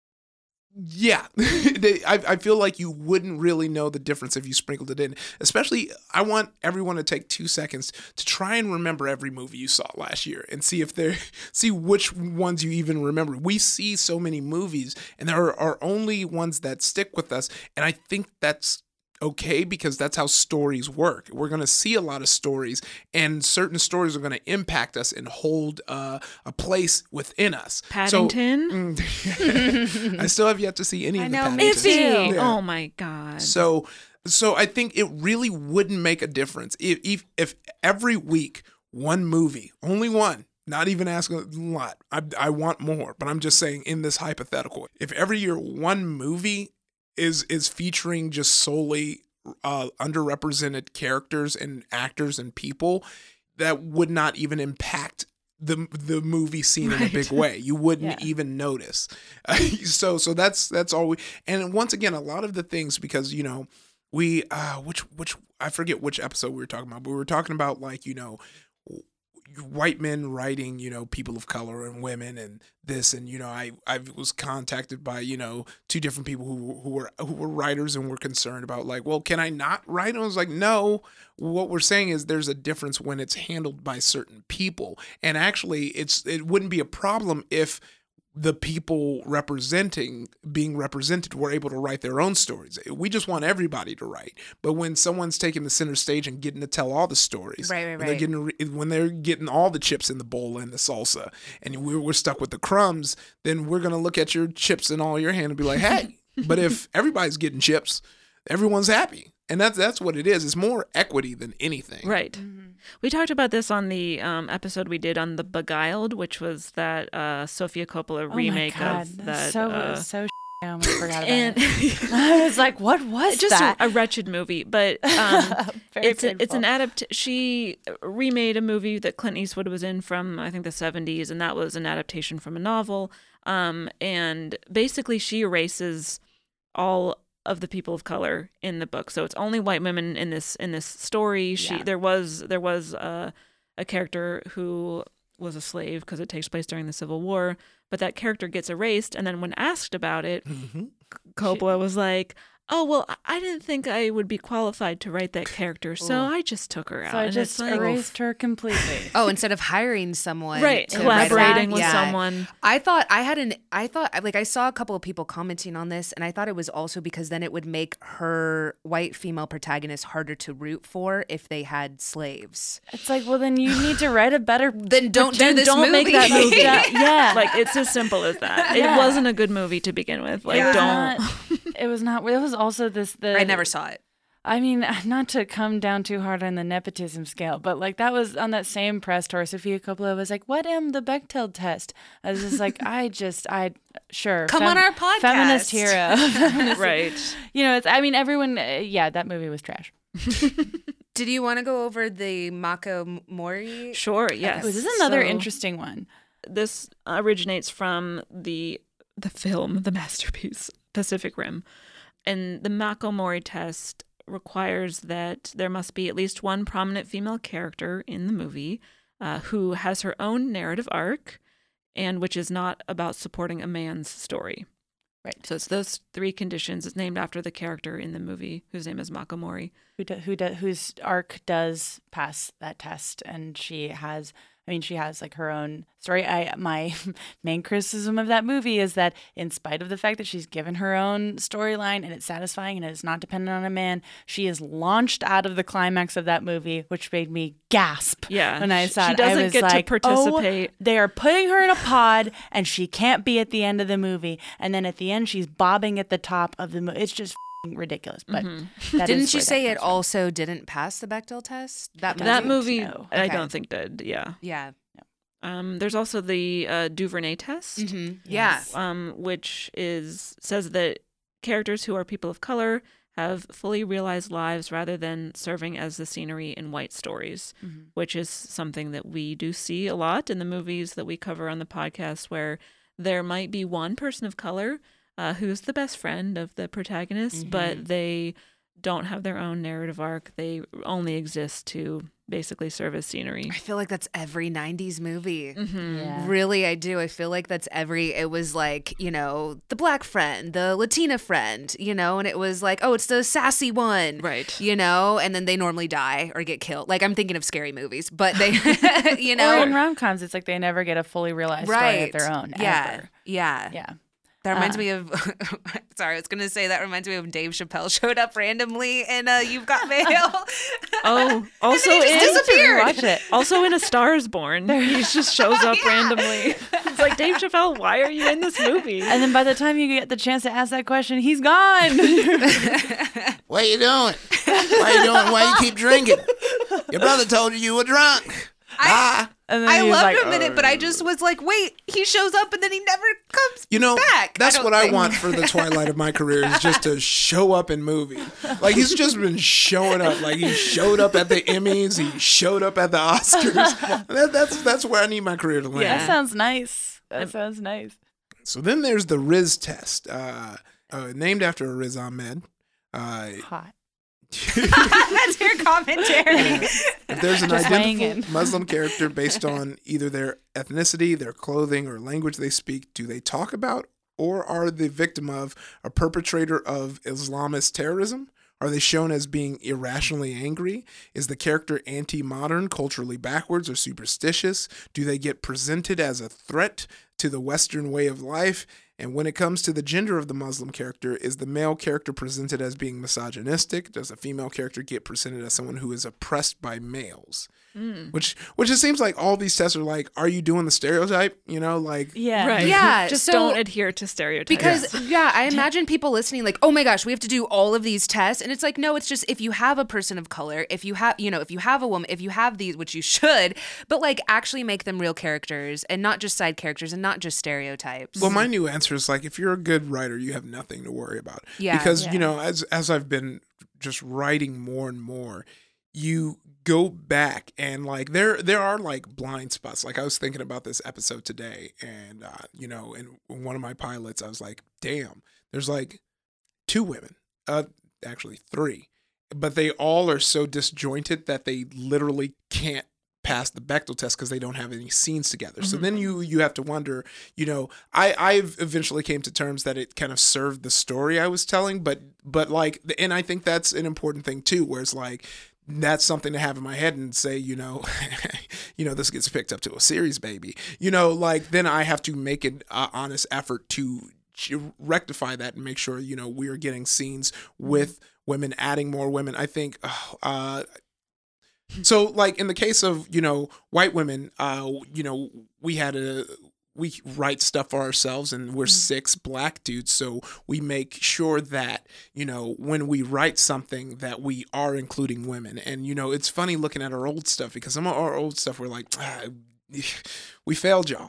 yeah, I, I feel like you wouldn't really know the difference if you sprinkled it in. Especially, I want everyone to take two seconds to try and remember every movie you saw last year and see if they're see which ones you even remember. We see so many movies, and there are, are only ones that stick with us, and I think that's okay, because that's how stories work. We're going to see a lot of stories, and certain stories are going to impact us and hold uh, a place within us. Paddington? So, I still have yet to see any I of know, the me Paddingtons. too. Iffy. Yeah. Oh my God. So So I think it really wouldn't make a difference if, if if every week one movie, only one, not even asking a lot. I I want more, but I'm just saying in this hypothetical, if every year one movie is is featuring just solely uh, underrepresented characters and actors and people, that would not even impact the the movie scene right. in a big way. You wouldn't yeah. even notice. Uh, so so that's that's all we. And once again, a lot of the things, because you know. We, uh, which, which, I forget which episode we were talking about, but we were talking about, like, you know, white men writing, you know, people of color and women and this, and, you know, I, I was contacted by, you know, two different people who, who were, who were writers and were concerned about, like, well, can I not write? And I was like, no, what we're saying is there's a difference when it's handled by certain people. And actually it's, it wouldn't be a problem if the people representing, being represented, were able to write their own stories. We just want everybody to write. But when someone's taking the center stage and getting to tell all the stories, right, right, when right. they're getting when they're getting all the chips in the bowl and the salsa, and we're, we're stuck with the crumbs, then we're gonna look at your chips in all your hand and be like, hey. But if everybody's getting chips, everyone's happy. And that's that's what it is. It's more equity than anything. Right. Mm-hmm. We talked about this on the um, episode we did on The Beguiled, which was that uh, Sofia Coppola oh remake my God. of that. So, uh, so I almost forgot about and it. I was like, what was just that? A, a wretched movie, but um, Very it's a, it's an painful. adapt. She remade a movie that Clint Eastwood was in from I think the seventies, and that was an adaptation from a novel. Um, and basically, she erases all of the people of color in the book, so it's only white women in this in this story. She Yeah. there was there was a, a character who was a slave because it takes place during the Civil War, but that character gets erased, and then when asked about it, Mm-hmm. Coppola was like, oh, well, I didn't think I would be qualified to write that character, so Ooh. I just took her out. So I And just it's like, erased her completely. Oh, instead of hiring someone, right, to write collaborating it. with Yeah. someone. I thought I had an. I thought like I saw a couple of people commenting on this, and I thought it was also because then it would make her white female protagonist harder to root for if they had slaves. It's like, well, then you need to write a better. Then don't Then do this don't movie. make that movie. Yeah. Like, it's as simple as that. Yeah. It wasn't a good movie to begin with. Like, It was don't. not- It was not. It was also this. The I never saw it. I mean, not to come down too hard on the nepotism scale, but like that was on that same press tour. Sophia Coppola was like, "What am the Bechdel test?" I was just like, "I just, I sure Come on our podcast. feminist hero, Feminist- Right. You know, it's. I mean, everyone. Uh, yeah, that movie was trash. Did you want to go over the Mako Mori? Sure, yes. Oh, this is another So, interesting one. This originates from the the film, the masterpiece, Pacific Rim. And the Mako Mori test requires that there must be at least one prominent female character in the movie uh, who has her own narrative arc and which is not about supporting a man's story. Right. So it's those three conditions. It's named after the character in the movie whose name is Mako Mori. Who do, who do, whose arc does pass that test, and she has. I mean, she has like her own story. I my main criticism of that movie is that, in spite of the fact that she's given her own storyline and it's satisfying and it's not dependent on a man, she is launched out of the climax of that movie, which made me gasp. Yeah. When I saw she it, doesn't I was get like, to participate. Oh, they are putting her in a pod, and she can't be at the end of the movie. And then at the end, she's bobbing at the top of the movie. It's just ridiculous. But Mm-hmm. that Didn't is you where say that it comes from. also didn't pass the Bechdel test? That movie? That movie, No. I Okay. don't think did. Yeah. Yeah. Um, there's also the uh, Duvernay test. Mm-hmm. Yes. um, which is says that characters who are people of color have fully realized lives rather than serving as the scenery in white stories, Mhm. which is something that we do see a lot in the movies that we cover on the podcast, where there might be one person of color uh, who's the best friend of the protagonist, Mhm. but they don't have their own narrative arc. They only exist to basically serve as scenery. I feel like that's every nineties movie. Mm-hmm. Yeah. Really, I do. I feel like that's every, it was like, you know, the black friend, the Latina friend, you know, and it was like, oh, it's the sassy one. Right. You know, and then they normally die or get killed. Like, I'm thinking of scary movies, but they, you know. Or in rom-coms, it's like they never get a fully realized story of their own. Yeah. Ever. Yeah. Yeah. That reminds Uh. me of, sorry, I was going to say that reminds me of Dave Chappelle showed up randomly in uh, You've Got Mail. Oh, also And then he in just disappeared. Watch it. Also in A Star Is Born, he just shows up Yeah. randomly. It's like, Dave Chappelle, why are you in this movie? And then by the time you get the chance to ask that question, he's gone. What you doing? Why you doing? Why you keep drinking? Your brother told you you were drunk. I, And then I he was loved like, a minute, but I just was like, wait, he shows up and then he never comes You know, back. that's don't what I think. want for the twilight of my career is just to show up in movies. Like he's just been showing up. Like he showed up at the Emmys, he showed up at the Oscars. That, that's that's where I need my career to land. That sounds nice. That sounds nice. So then there's the Riz test, uh, uh, named after Riz Ahmed. Uh, Hot. That's your commentary. If there's an Just weighing identical in. Muslim character based on either their ethnicity, their clothing, or language they speak, do they talk about or are the victim of a perpetrator of Islamist terrorism? Are they shown as being irrationally angry? Is the character anti-modern, culturally backwards, or superstitious? Do they get presented as a threat to the Western way of life? And when it comes to the gender of the Muslim character, is the male character presented as being misogynistic? Does the female character get presented as someone who is oppressed by males? Mm. Which, which it seems like all these tests are like, are you doing the stereotype? You know, like Yeah. Right. Yeah, Just so- don't adhere to stereotypes. Because yeah, I imagine people listening like, oh my gosh, we have to do all of these tests, and it's like, no, it's just if you have a person of color, if you have, you know, if you have a woman, if you have these, which you should, but like actually make them real characters and not just side characters and not just stereotypes. Well, my new answer is like, if you're a good writer, you have nothing to worry about. Yeah. Because, Yeah. you know, as as I've been just writing more and more, you go back and like there there are like blind spots. Like I was thinking about this episode today, and uh, you know, in one of my pilots, I was like, damn, there's like two women, uh, actually three, but they all are so disjointed that they literally can't pass the Bechdel test because they don't have any scenes together. So then you you have to wonder, you know, I I've eventually came to terms that it kind of served the story I was telling, but but like, and I think that's an important thing too, where it's like that's something to have in my head and say, you know, you know, this gets picked up to a series, baby. You know, like then I have to make an uh, honest effort to rectify that and make sure, you know, we are getting scenes with women, adding more women. I think, uh, so like in the case of, you know, white women, uh, you know, we had a, we write stuff for ourselves and we're six black dudes. So we make sure that, you know, when we write something that we are including women. And, you know, it's funny looking at our old stuff because some of our old stuff we're like, ah, we failed y'all,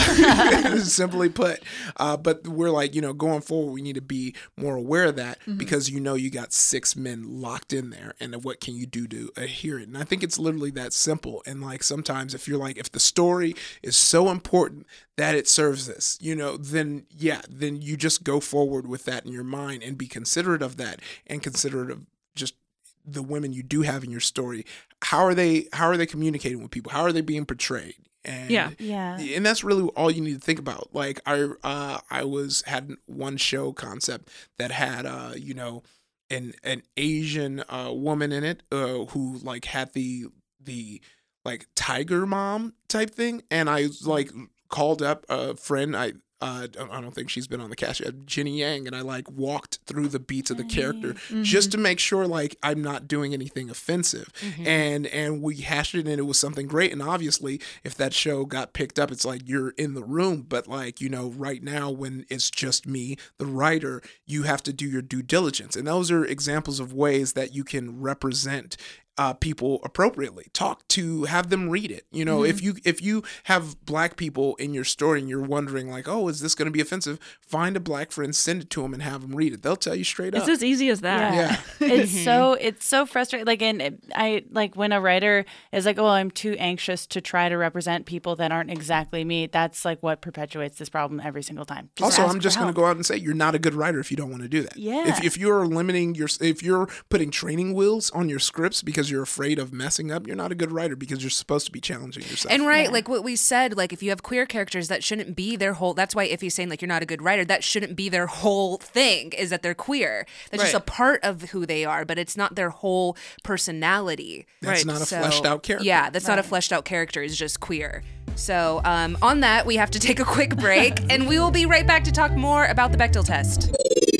uh, simply put. Uh, but we're like, you know, going forward, we need to be more aware of that mm-hmm. because, you know, you got six men locked in there and what can you do to adhere it? And I think it's literally that simple. And like sometimes if you're like, if the story is so important that it serves this, you know, then yeah, then you just go forward with that in your mind and be considerate of that and considerate of just the women you do have in your story. How are they, how are they communicating with people? How are they being portrayed? And yeah, yeah, and that's really all you need to think about. Like I, uh, I was had one show concept that had, uh, you know, an an Asian uh, woman in it, uh, who like had the the like tiger mom type thing, and I like called up a friend. I. Uh, I don't think she's been on the cast yet, Jenny Yang, and I like walked through the beats of the character mm-hmm. just to make sure like I'm not doing anything offensive, mm-hmm. and and we hashed it and it was something great. And obviously, if that show got picked up, it's like you're in the room. But like you know, right now when it's just me, the writer, you have to do your due diligence, and those are examples of ways that you can represent Uh, people appropriately. Talk to, have them read it. You know, mm-hmm. if you if you have black people in your story and you're wondering like, oh, is this going to be offensive? Find a black friend, send it to them, and have them read it. They'll tell you straight it's up. It's as easy as that. Yeah, yeah. it's so it's so frustrating. Like, and I like when a writer is like, oh, I'm too anxious to try to represent people that aren't exactly me. That's like what perpetuates this problem every single time. Just also, ask I'm just for going to help. go out and say you're not a good writer if you don't want to do that. Yeah. If if you're limiting your, if you're putting training wheels on your scripts because you're afraid of messing up, you're not a good writer because you're supposed to be challenging yourself. And right, Yeah. like what we said, like if you have queer characters, that shouldn't be their whole, that's why if he's saying like you're not a good writer, that shouldn't be their whole thing, is that they're queer. That's just Right. a part of who they are, but it's not their whole personality. That's Right. not a So, fleshed out character. Yeah, that's not a Right. fleshed out character, it's just queer. So um, on that, we have to take a quick break, and we will be right back to talk more about the Bechdel test.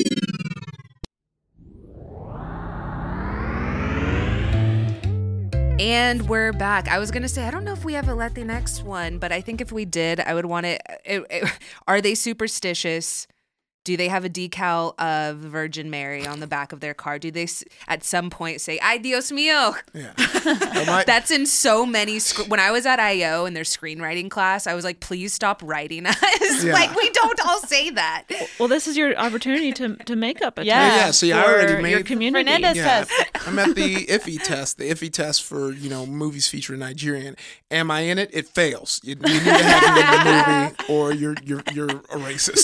And we're back. I was going to say, I don't know if we have a Latinx one, but I think if we did, I would want it, it, it. Are they superstitious? Do they have a decal of Virgin Mary on the back of their car? Do they s- at some point say, "Ay, Dios mío"? Yeah. Well, my- That's in so many. Sc- when I was at I O in their screenwriting class, I was like, "Please stop writing us. Yeah. Like, we don't all say that." Well, this is your opportunity to to make up a Yeah. test Yeah, see, I for already your made- community. Fernandez Yeah, test. I'm at the iffy test, the iffy test for, you know, movies featuring Nigerian. Am I in it? It fails. You, you need to have me in the movie, or you're you're you're a racist.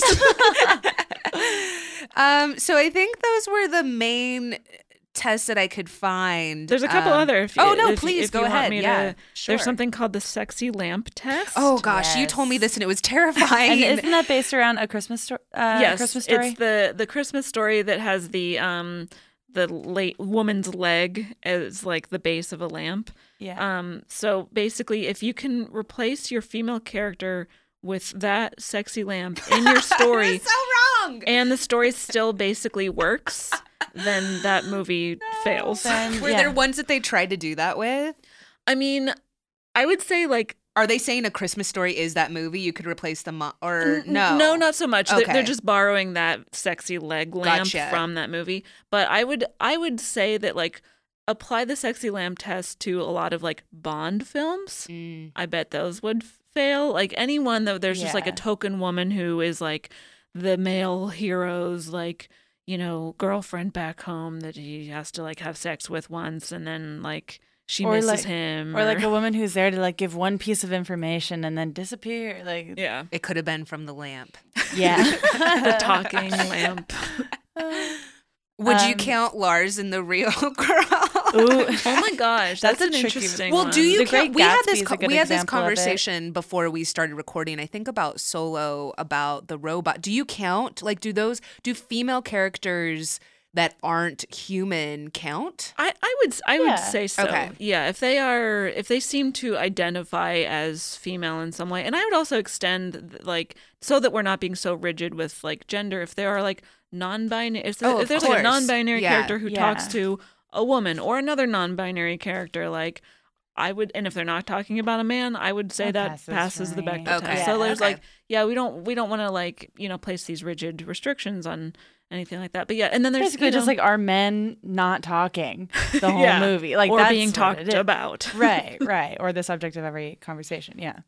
Um, so I think those were the main tests that I could find. There's a couple Um, other. If you, oh no, if, please if go you want ahead. me Yeah, to- sure. There's something called the sexy lamp test. Oh gosh, you Yes. told me this and it was terrifying. And isn't that based around a Christmas story? Uh, yes, a Christmas story. it's the the Christmas story that has the um the late woman's leg as like the base of a lamp. yeah. Um, so basically, if you can replace your female character with that sexy lamp in your story, so wrong. and the story still basically works, then that movie fails. Then, Were yeah. there ones that they tried to do that with? I mean, I would say like Are they saying A Christmas Story is that movie? You could replace the mo- or N- no? no, not so much. They're, Okay. they're just borrowing that sexy leg lamp Gotcha. from that movie. But I would, I would say that like apply the sexy lamp test to a lot of like Bond films. Mm. I bet those would fail. Like anyone though, there's just like a Yeah. token woman who is like the male hero's like, you know, girlfriend back home that he has to like have sex with once, and then like she Or misses like- him, Or like a woman who's there to like give one piece of information and then disappear. Like yeah, It could have been from the lamp. yeah. the talking lamp. Would you Um, count Lars in the real girl? Ooh. Oh my gosh, That's that's, a an tricky- interesting Well, one. do you The count? Great We had Gatsby this. is a co- good we had this example of it. conversation before we started recording. I think about Solo, about the robot. Do you count? Like, do those? Do female characters that aren't human count? I, I would I Yeah. would say so. Okay. Yeah, if they are if they seem to identify as female in some way, and I would also extend th- like so that we're not being so rigid with like gender. If there are like non-binary, if, Oh, if of there's like course. a non-binary Yeah. character who Yeah. talks to a woman or another non-binary character, like I would, and if they're not talking about a man, I would say That that passes passes, for the me. Bechdel Okay. test. So there's Okay. like, yeah, we don't we don't want to like you know place these rigid restrictions on anything like that. But yeah, and then there's Basically, you just know, like are men not talking the whole yeah, movie, like or that's being what talked it is. about. right, right, or the subject of every conversation. Yeah.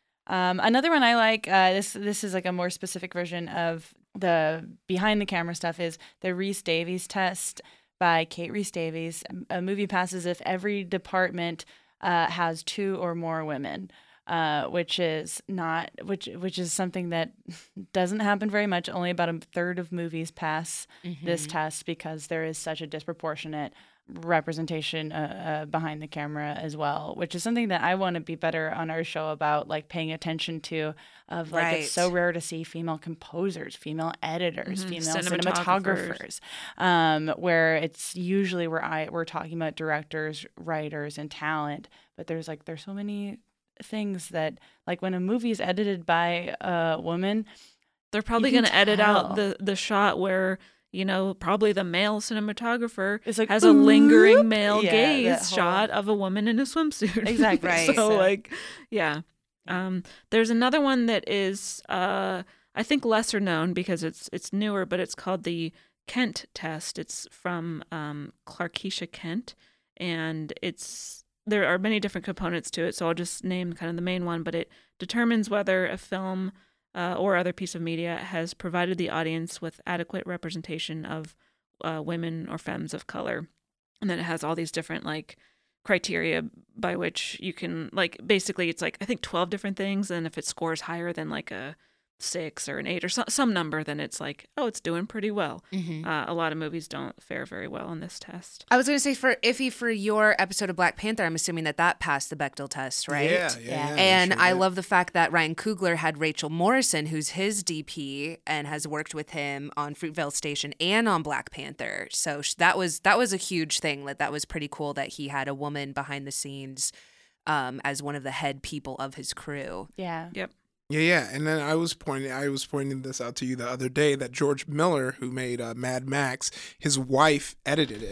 Um, another one I like. Uh, this this is like a more specific version of the behind the camera stuff. Is the Rhys Davies test by Kate Rhys Davies. A movie passes if every department uh, has two or more women. Uh, which is not which which is something that doesn't happen very much. Only about a third of movies pass this Mm-hmm. test because there is such a disproportionate representation uh, uh, behind the camera as well, which is something that I want to be better on our show about, like paying attention to. Of like Right. it's so rare to see female composers, female editors, Mhm. female Cinematographers. cinematographers, um, where it's usually where I we're talking about directors, writers, and talent. But there's like there's so many things that like when a movie is edited by a woman, They're probably You can going to edit tell. out the, the shot where, you know, probably the male cinematographer it's like has a lingering "Oop." male Yeah, gaze that whole- shot of a woman in a swimsuit. Exactly. Right. so, So- like, yeah. Um, there's another one that is, uh, I think, lesser known because it's it's newer, but it's called the Kent test. It's from um, Clarkeisha Kent, and it's there are many different components to it. So I'll just name kind of the main one, but it determines whether a film uh, or other piece of media has provided the audience with adequate representation of uh, women or femmes of color. And then it has all these different like criteria by which you can like basically it's like I think twelve different things, and if it scores higher than like a six or an eight or so, some number, then it's like, oh, it's doing pretty well. Mm-hmm. Uh, a lot of movies don't fare very well on this test. I was going to say for Iffy for your episode of Black Panther, I'm assuming that that passed the Bechdel test, right? Yeah, yeah, Yeah. yeah. And sure I did. love the fact that Ryan Coogler had Rachel Morrison, who's his D P and has worked with him on Fruitvale Station and on Black Panther. So sh- that was that was a huge thing. That that was pretty cool that he had a woman behind the scenes um, as one of the head people of his crew. Yeah. Yep. Yeah, yeah, and then I was pointing, I was pointing this out to you the other day that George Miller, who made uh, Mad Max, his wife edited it,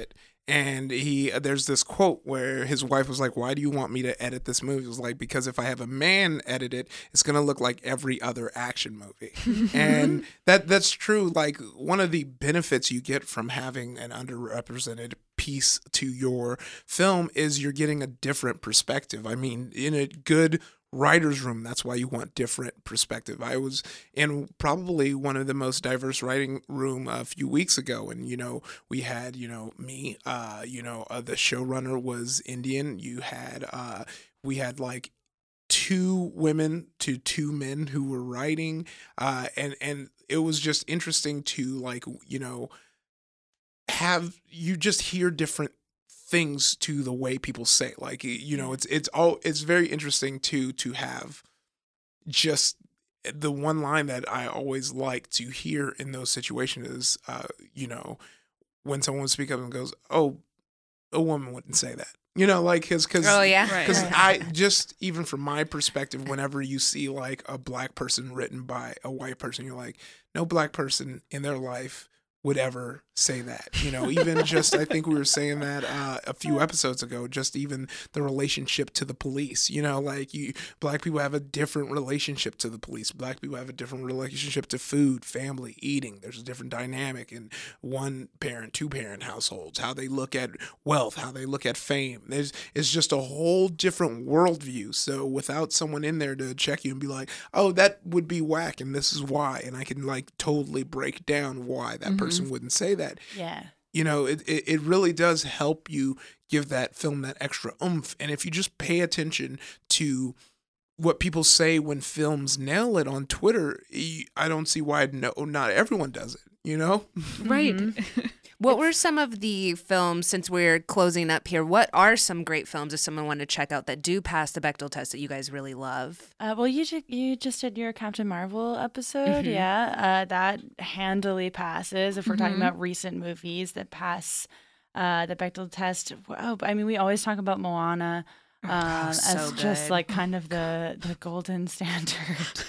And he, there's this quote where his wife was like, "Why do you want me to edit this movie?" It was like, "Because if I have a man edit it, it's gonna look like every other action movie." And that that's true. Like, one of the benefits you get from having an underrepresented piece to your film is you're getting a different perspective. I mean, in a good writer's room, that's why you want different perspective. I was in probably one of the most diverse writing room a few weeks ago, and you know, we had, you know, me, uh, you know, uh, the showrunner was Indian. You had, uh, we had like two women to two men who were writing, uh, and and it was just interesting to, like, you know, have you just hear different things to the way people say, like, you know, it's it's all it's very interesting to to have just the one line that I always like to hear in those situations is, uh, you know, when someone speaks up and goes, "Oh, a woman wouldn't say that," you know, like, because because Oh, yeah. Right. because Right. I just, even from my perspective, whenever you see like a black person written by a white person, you're like, no black person in their life would ever say that, you know. Even just, I think we were saying that uh, a few episodes ago, just even the relationship to the police, you know, like, you black people have a different relationship to the police. Black people have a different relationship to food, family, eating. There's a different dynamic in one parent, two parent households, how they look at wealth, how they look at fame. There's it's just a whole different worldview. So without someone in there to check you and be like, "Oh, that would be whack, and this is why," and I can like totally break down why that person wouldn't say that. Yeah. You know, it, it, it really does help you give that film that extra oomph. And if you just pay attention to what people say when films nail it on Twitter, you- I don't see why no, not everyone does it, you know? Right. What were some of the films, since we're closing up here, what are some great films if someone wanted to check out that do pass the Bechdel test that you guys really love? Uh, well, you ju- you just did your Captain Marvel episode, Mhm. yeah. Uh, that handily passes. If we're talking Mhm. about recent movies that pass uh, the Bechdel test, oh, I mean, we always talk about Moana um, Oh, as so just good. like kind of the the golden standard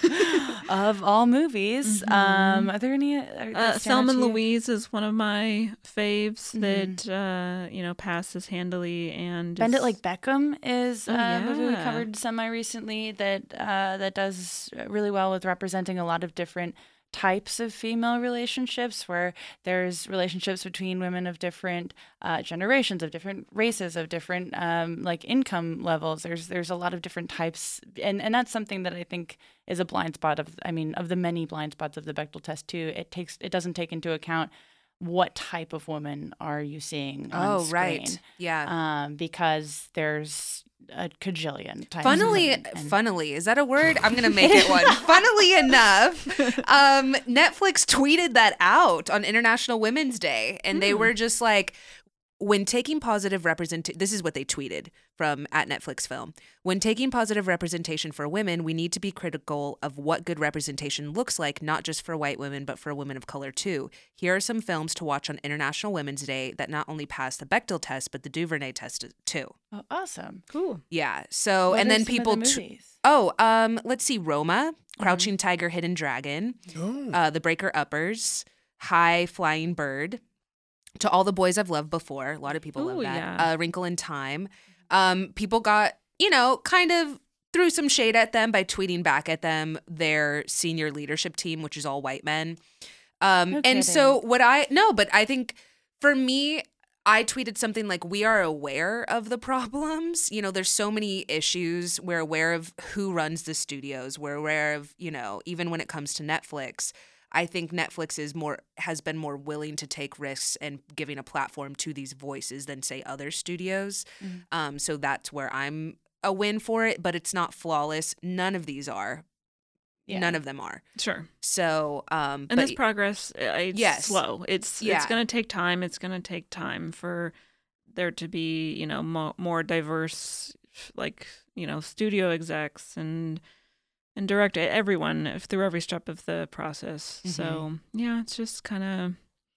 of all movies. Mhm. Um, are there any? Are, that Uh, stand Thelma out and to you? Louise is one of my faves Mhm. that uh, you know, passes handily, and Bend It is- Like Beckham is Oh, a movie we yeah. covered semi recently that uh, that does really well with representing a lot of different types of female relationships, where there's relationships between women of different uh, generations, of different races, of different um, like income levels. There's there's a lot of different types, and and that's something that I think is a blind spot of I mean of the many blind spots of the Bechdel test too. It takes it doesn't take into account what type of woman are you seeing on Oh, screen. right. Yeah. Um, because there's a cajillion types. Funnily, of women, and- funnily, is that a word? I'm gonna make it one. Funnily enough, um, Netflix tweeted that out on International Women's Day, and they were just like, when taking positive representation, this is what they tweeted from at Netflix Film. When taking positive representation for women, we need to be critical of what good representation looks like, not just for white women, but for women of color too. Here are some films to watch on International Women's Day that not only pass the Bechdel test, but the Duvernay test too. Oh, awesome. Cool. Yeah. So, What and are then some of the people. T- movies? oh, um, let's see. Roma, Crouching Tiger, Hidden Dragon, Oh. uh, The Breaker Uppers, High Flying Bird, To All the Boys I've Loved Before. A lot of people love Ooh, that. yeah. Uh, Wrinkle in Time. Um, people got, you know, kind of threw some shade at them by tweeting back at them their senior leadership team, which is all white men. Um, No and so what I, no, but I think for me, I tweeted something like, we are aware of the problems. You know, there's so many issues. We're aware of who runs the studios. We're aware of, you know, even when it comes to Netflix, I think Netflix is more has been more willing to take risks and giving a platform to these voices than say other studios. Mhm. Um, so that's where I'm a win for it, but it's not flawless. None of these are. Yeah. None of them are. Sure. So, um, And but this progress, uh, it's Yes. slow. It's Yeah. it's going to take time. It's going to take time for there to be, you know, mo- more diverse, like, you know, studio execs and and direct everyone through every step of the process. Mhm. So yeah, it's just kind of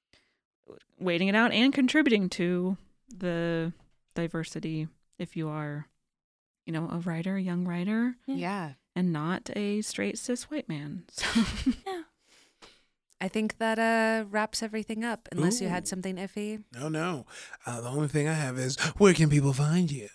waiting it out and contributing to the diversity if you are, you know, a writer, a young writer, yeah. and not a straight cis white man. So Yeah. I think that uh, wraps everything up, unless Ooh. you had something iffy. No, no. Uh, the only thing I have is, where can people find you?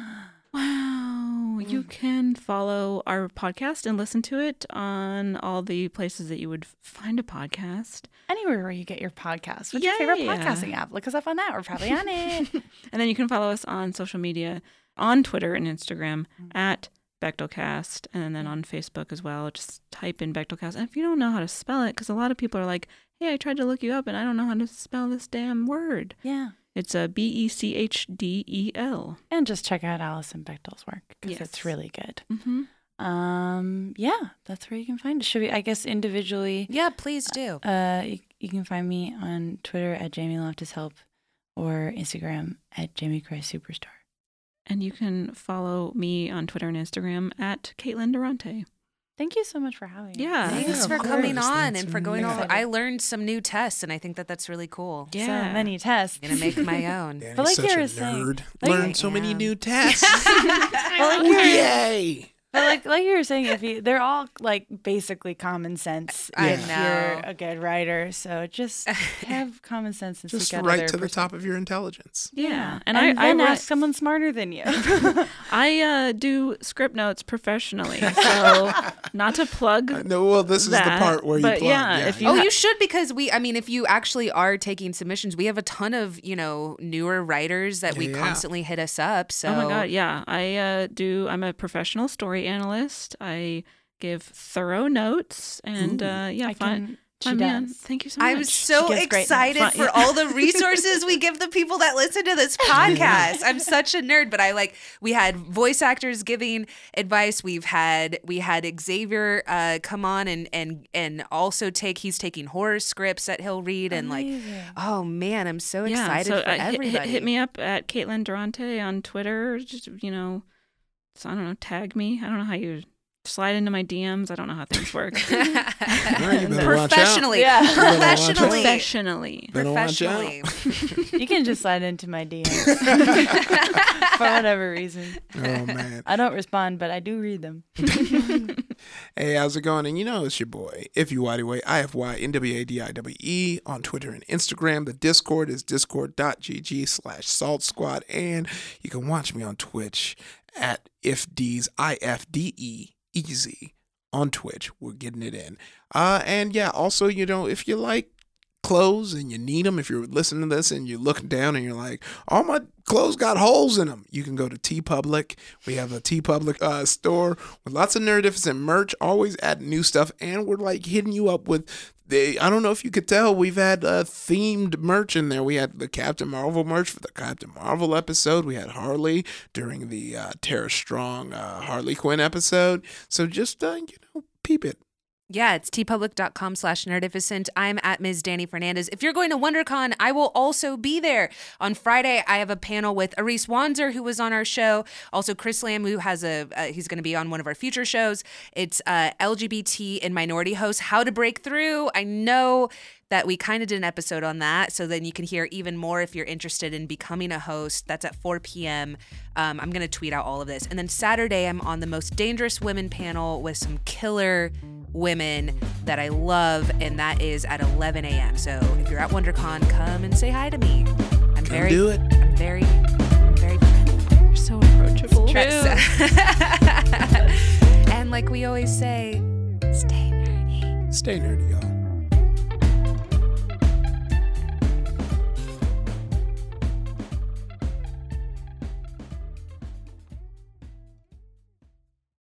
Wow. You can follow our podcast and listen to it on all the places that you would find a podcast. Anywhere where you get your podcast. What's your favorite Yeah. podcasting app? Look us up on that. We're probably on it. And then you can follow us on social media, on Twitter and Instagram at Bechtelcast, and then on Facebook as well. Just type in Bechtelcast. And if you don't know how to spell it, because a lot of people are like, hey, I tried to look you up and I don't know how to spell this damn word. Yeah. It's a B E C H D E L. And just check out Alison Bechdel's work because Yes. it's really good. Mm-hmm. Um, yeah, that's where you can find it. Should we, I guess, individually, Yeah, please do. uh, you, you can find me on Twitter at Jamie Loftus Help or Instagram at Jamie Christ Superstar. And you can follow me on Twitter and Instagram at Caitlin Durante. Thank you so much for having me. Yeah. Thanks of for coming course. on That's and for going amazing. over. I learned some new tests, and I think that that's really cool. So many tests. I'm gonna make my own. Danny's But like such you a were saying- nerd. like- Learned so many I am. new tests. Well, like Ooh, you're- yay! But like like you were saying, if you they're all like basically common sense. I if know. you're a good writer, so just have common sense and Just seek out right other to the perspectives. top of your intelligence. Yeah. And, And, I, then I, write- ask someone smarter than you. I uh, do script notes professionally. So not to plug. Uh, no, well, this is the that, part where you but plug. yeah, if you Oh, ha- you should, because we, I mean, if you actually are taking submissions, we have a ton of, you know, newer writers that we Yeah. constantly hit us up. So, Oh my god, yeah. I uh, do. I'm a professional story analyst. I give thorough notes, and Ooh. uh, yeah, I find, can, she find me on- does. Thank you so much. I'm so She gives great excited notes. for all the resources we give the people that listen to this podcast. I'm such a nerd, but I like, we had voice actors giving advice. We've had, we had Xavier uh, come on and, and, and also take, he's taking horror scripts that he'll read. And like, Amazing. oh man, I'm so yeah, excited so for uh, hit- everybody. Hit, hit me up at Caitlin Durante on Twitter. Just you know, so I don't know, tag me. I don't know how you slide into my D Ms. I don't know how things work. All right, you better watch out. Professionally, Yeah. You better watch out. professionally, Professionally. Better watch out. professionally. You can just slide into my D Ms for whatever reason. Oh, man. I don't respond, but I do read them. Hey, how's it going? And you know it's your boy, If You Waddy Way, I F Y N W A D I W E on Twitter and Instagram. The Discord is discord.gg slash salt squad. And you can watch me on Twitch at IfDeez, I F D E, easy on Twitch. We're getting it in. Uh, and yeah, also, you know, if you like clothes and you need them, if you're listening to this and you're looking down and you're like, all my clothes got holes in them, you can go to TeePublic. We have a TeePublic uh, store with lots of Nerdificent merch, always add new stuff, and we're like hitting you up with the, I don't know if you could tell, we've had uh, themed merch in there. We had the Captain Marvel merch for the Captain Marvel episode. We had Harley during the uh, Tara Strong uh, Harley Quinn episode. So just, uh, you know, peep it. Yeah, it's tpublic.com slash nerdificent. I'm at Miz Danny Fernandez. If you're going to WonderCon, I will also be there. On Friday, I have a panel with Aris Wanzer, who was on our show. Also, Chris Lamb, who has a, uh, he's going to be on one of our future shows. It's uh, L G B T and minority hosts, How to Break Through. I know that we kind of did an episode on that, so then you can hear even more if you're interested in becoming a host. That's at four p.m. Um, I'm going to tweet out all of this. And then Saturday, I'm on the Most Dangerous Women panel with some killer women that I love, and that is at eleven a.m. So if you're at WonderCon, come and say hi to me. I'm Come very, do it. I'm very, very friendly. You're so approachable. And like we always say, stay nerdy. Stay nerdy, y'all.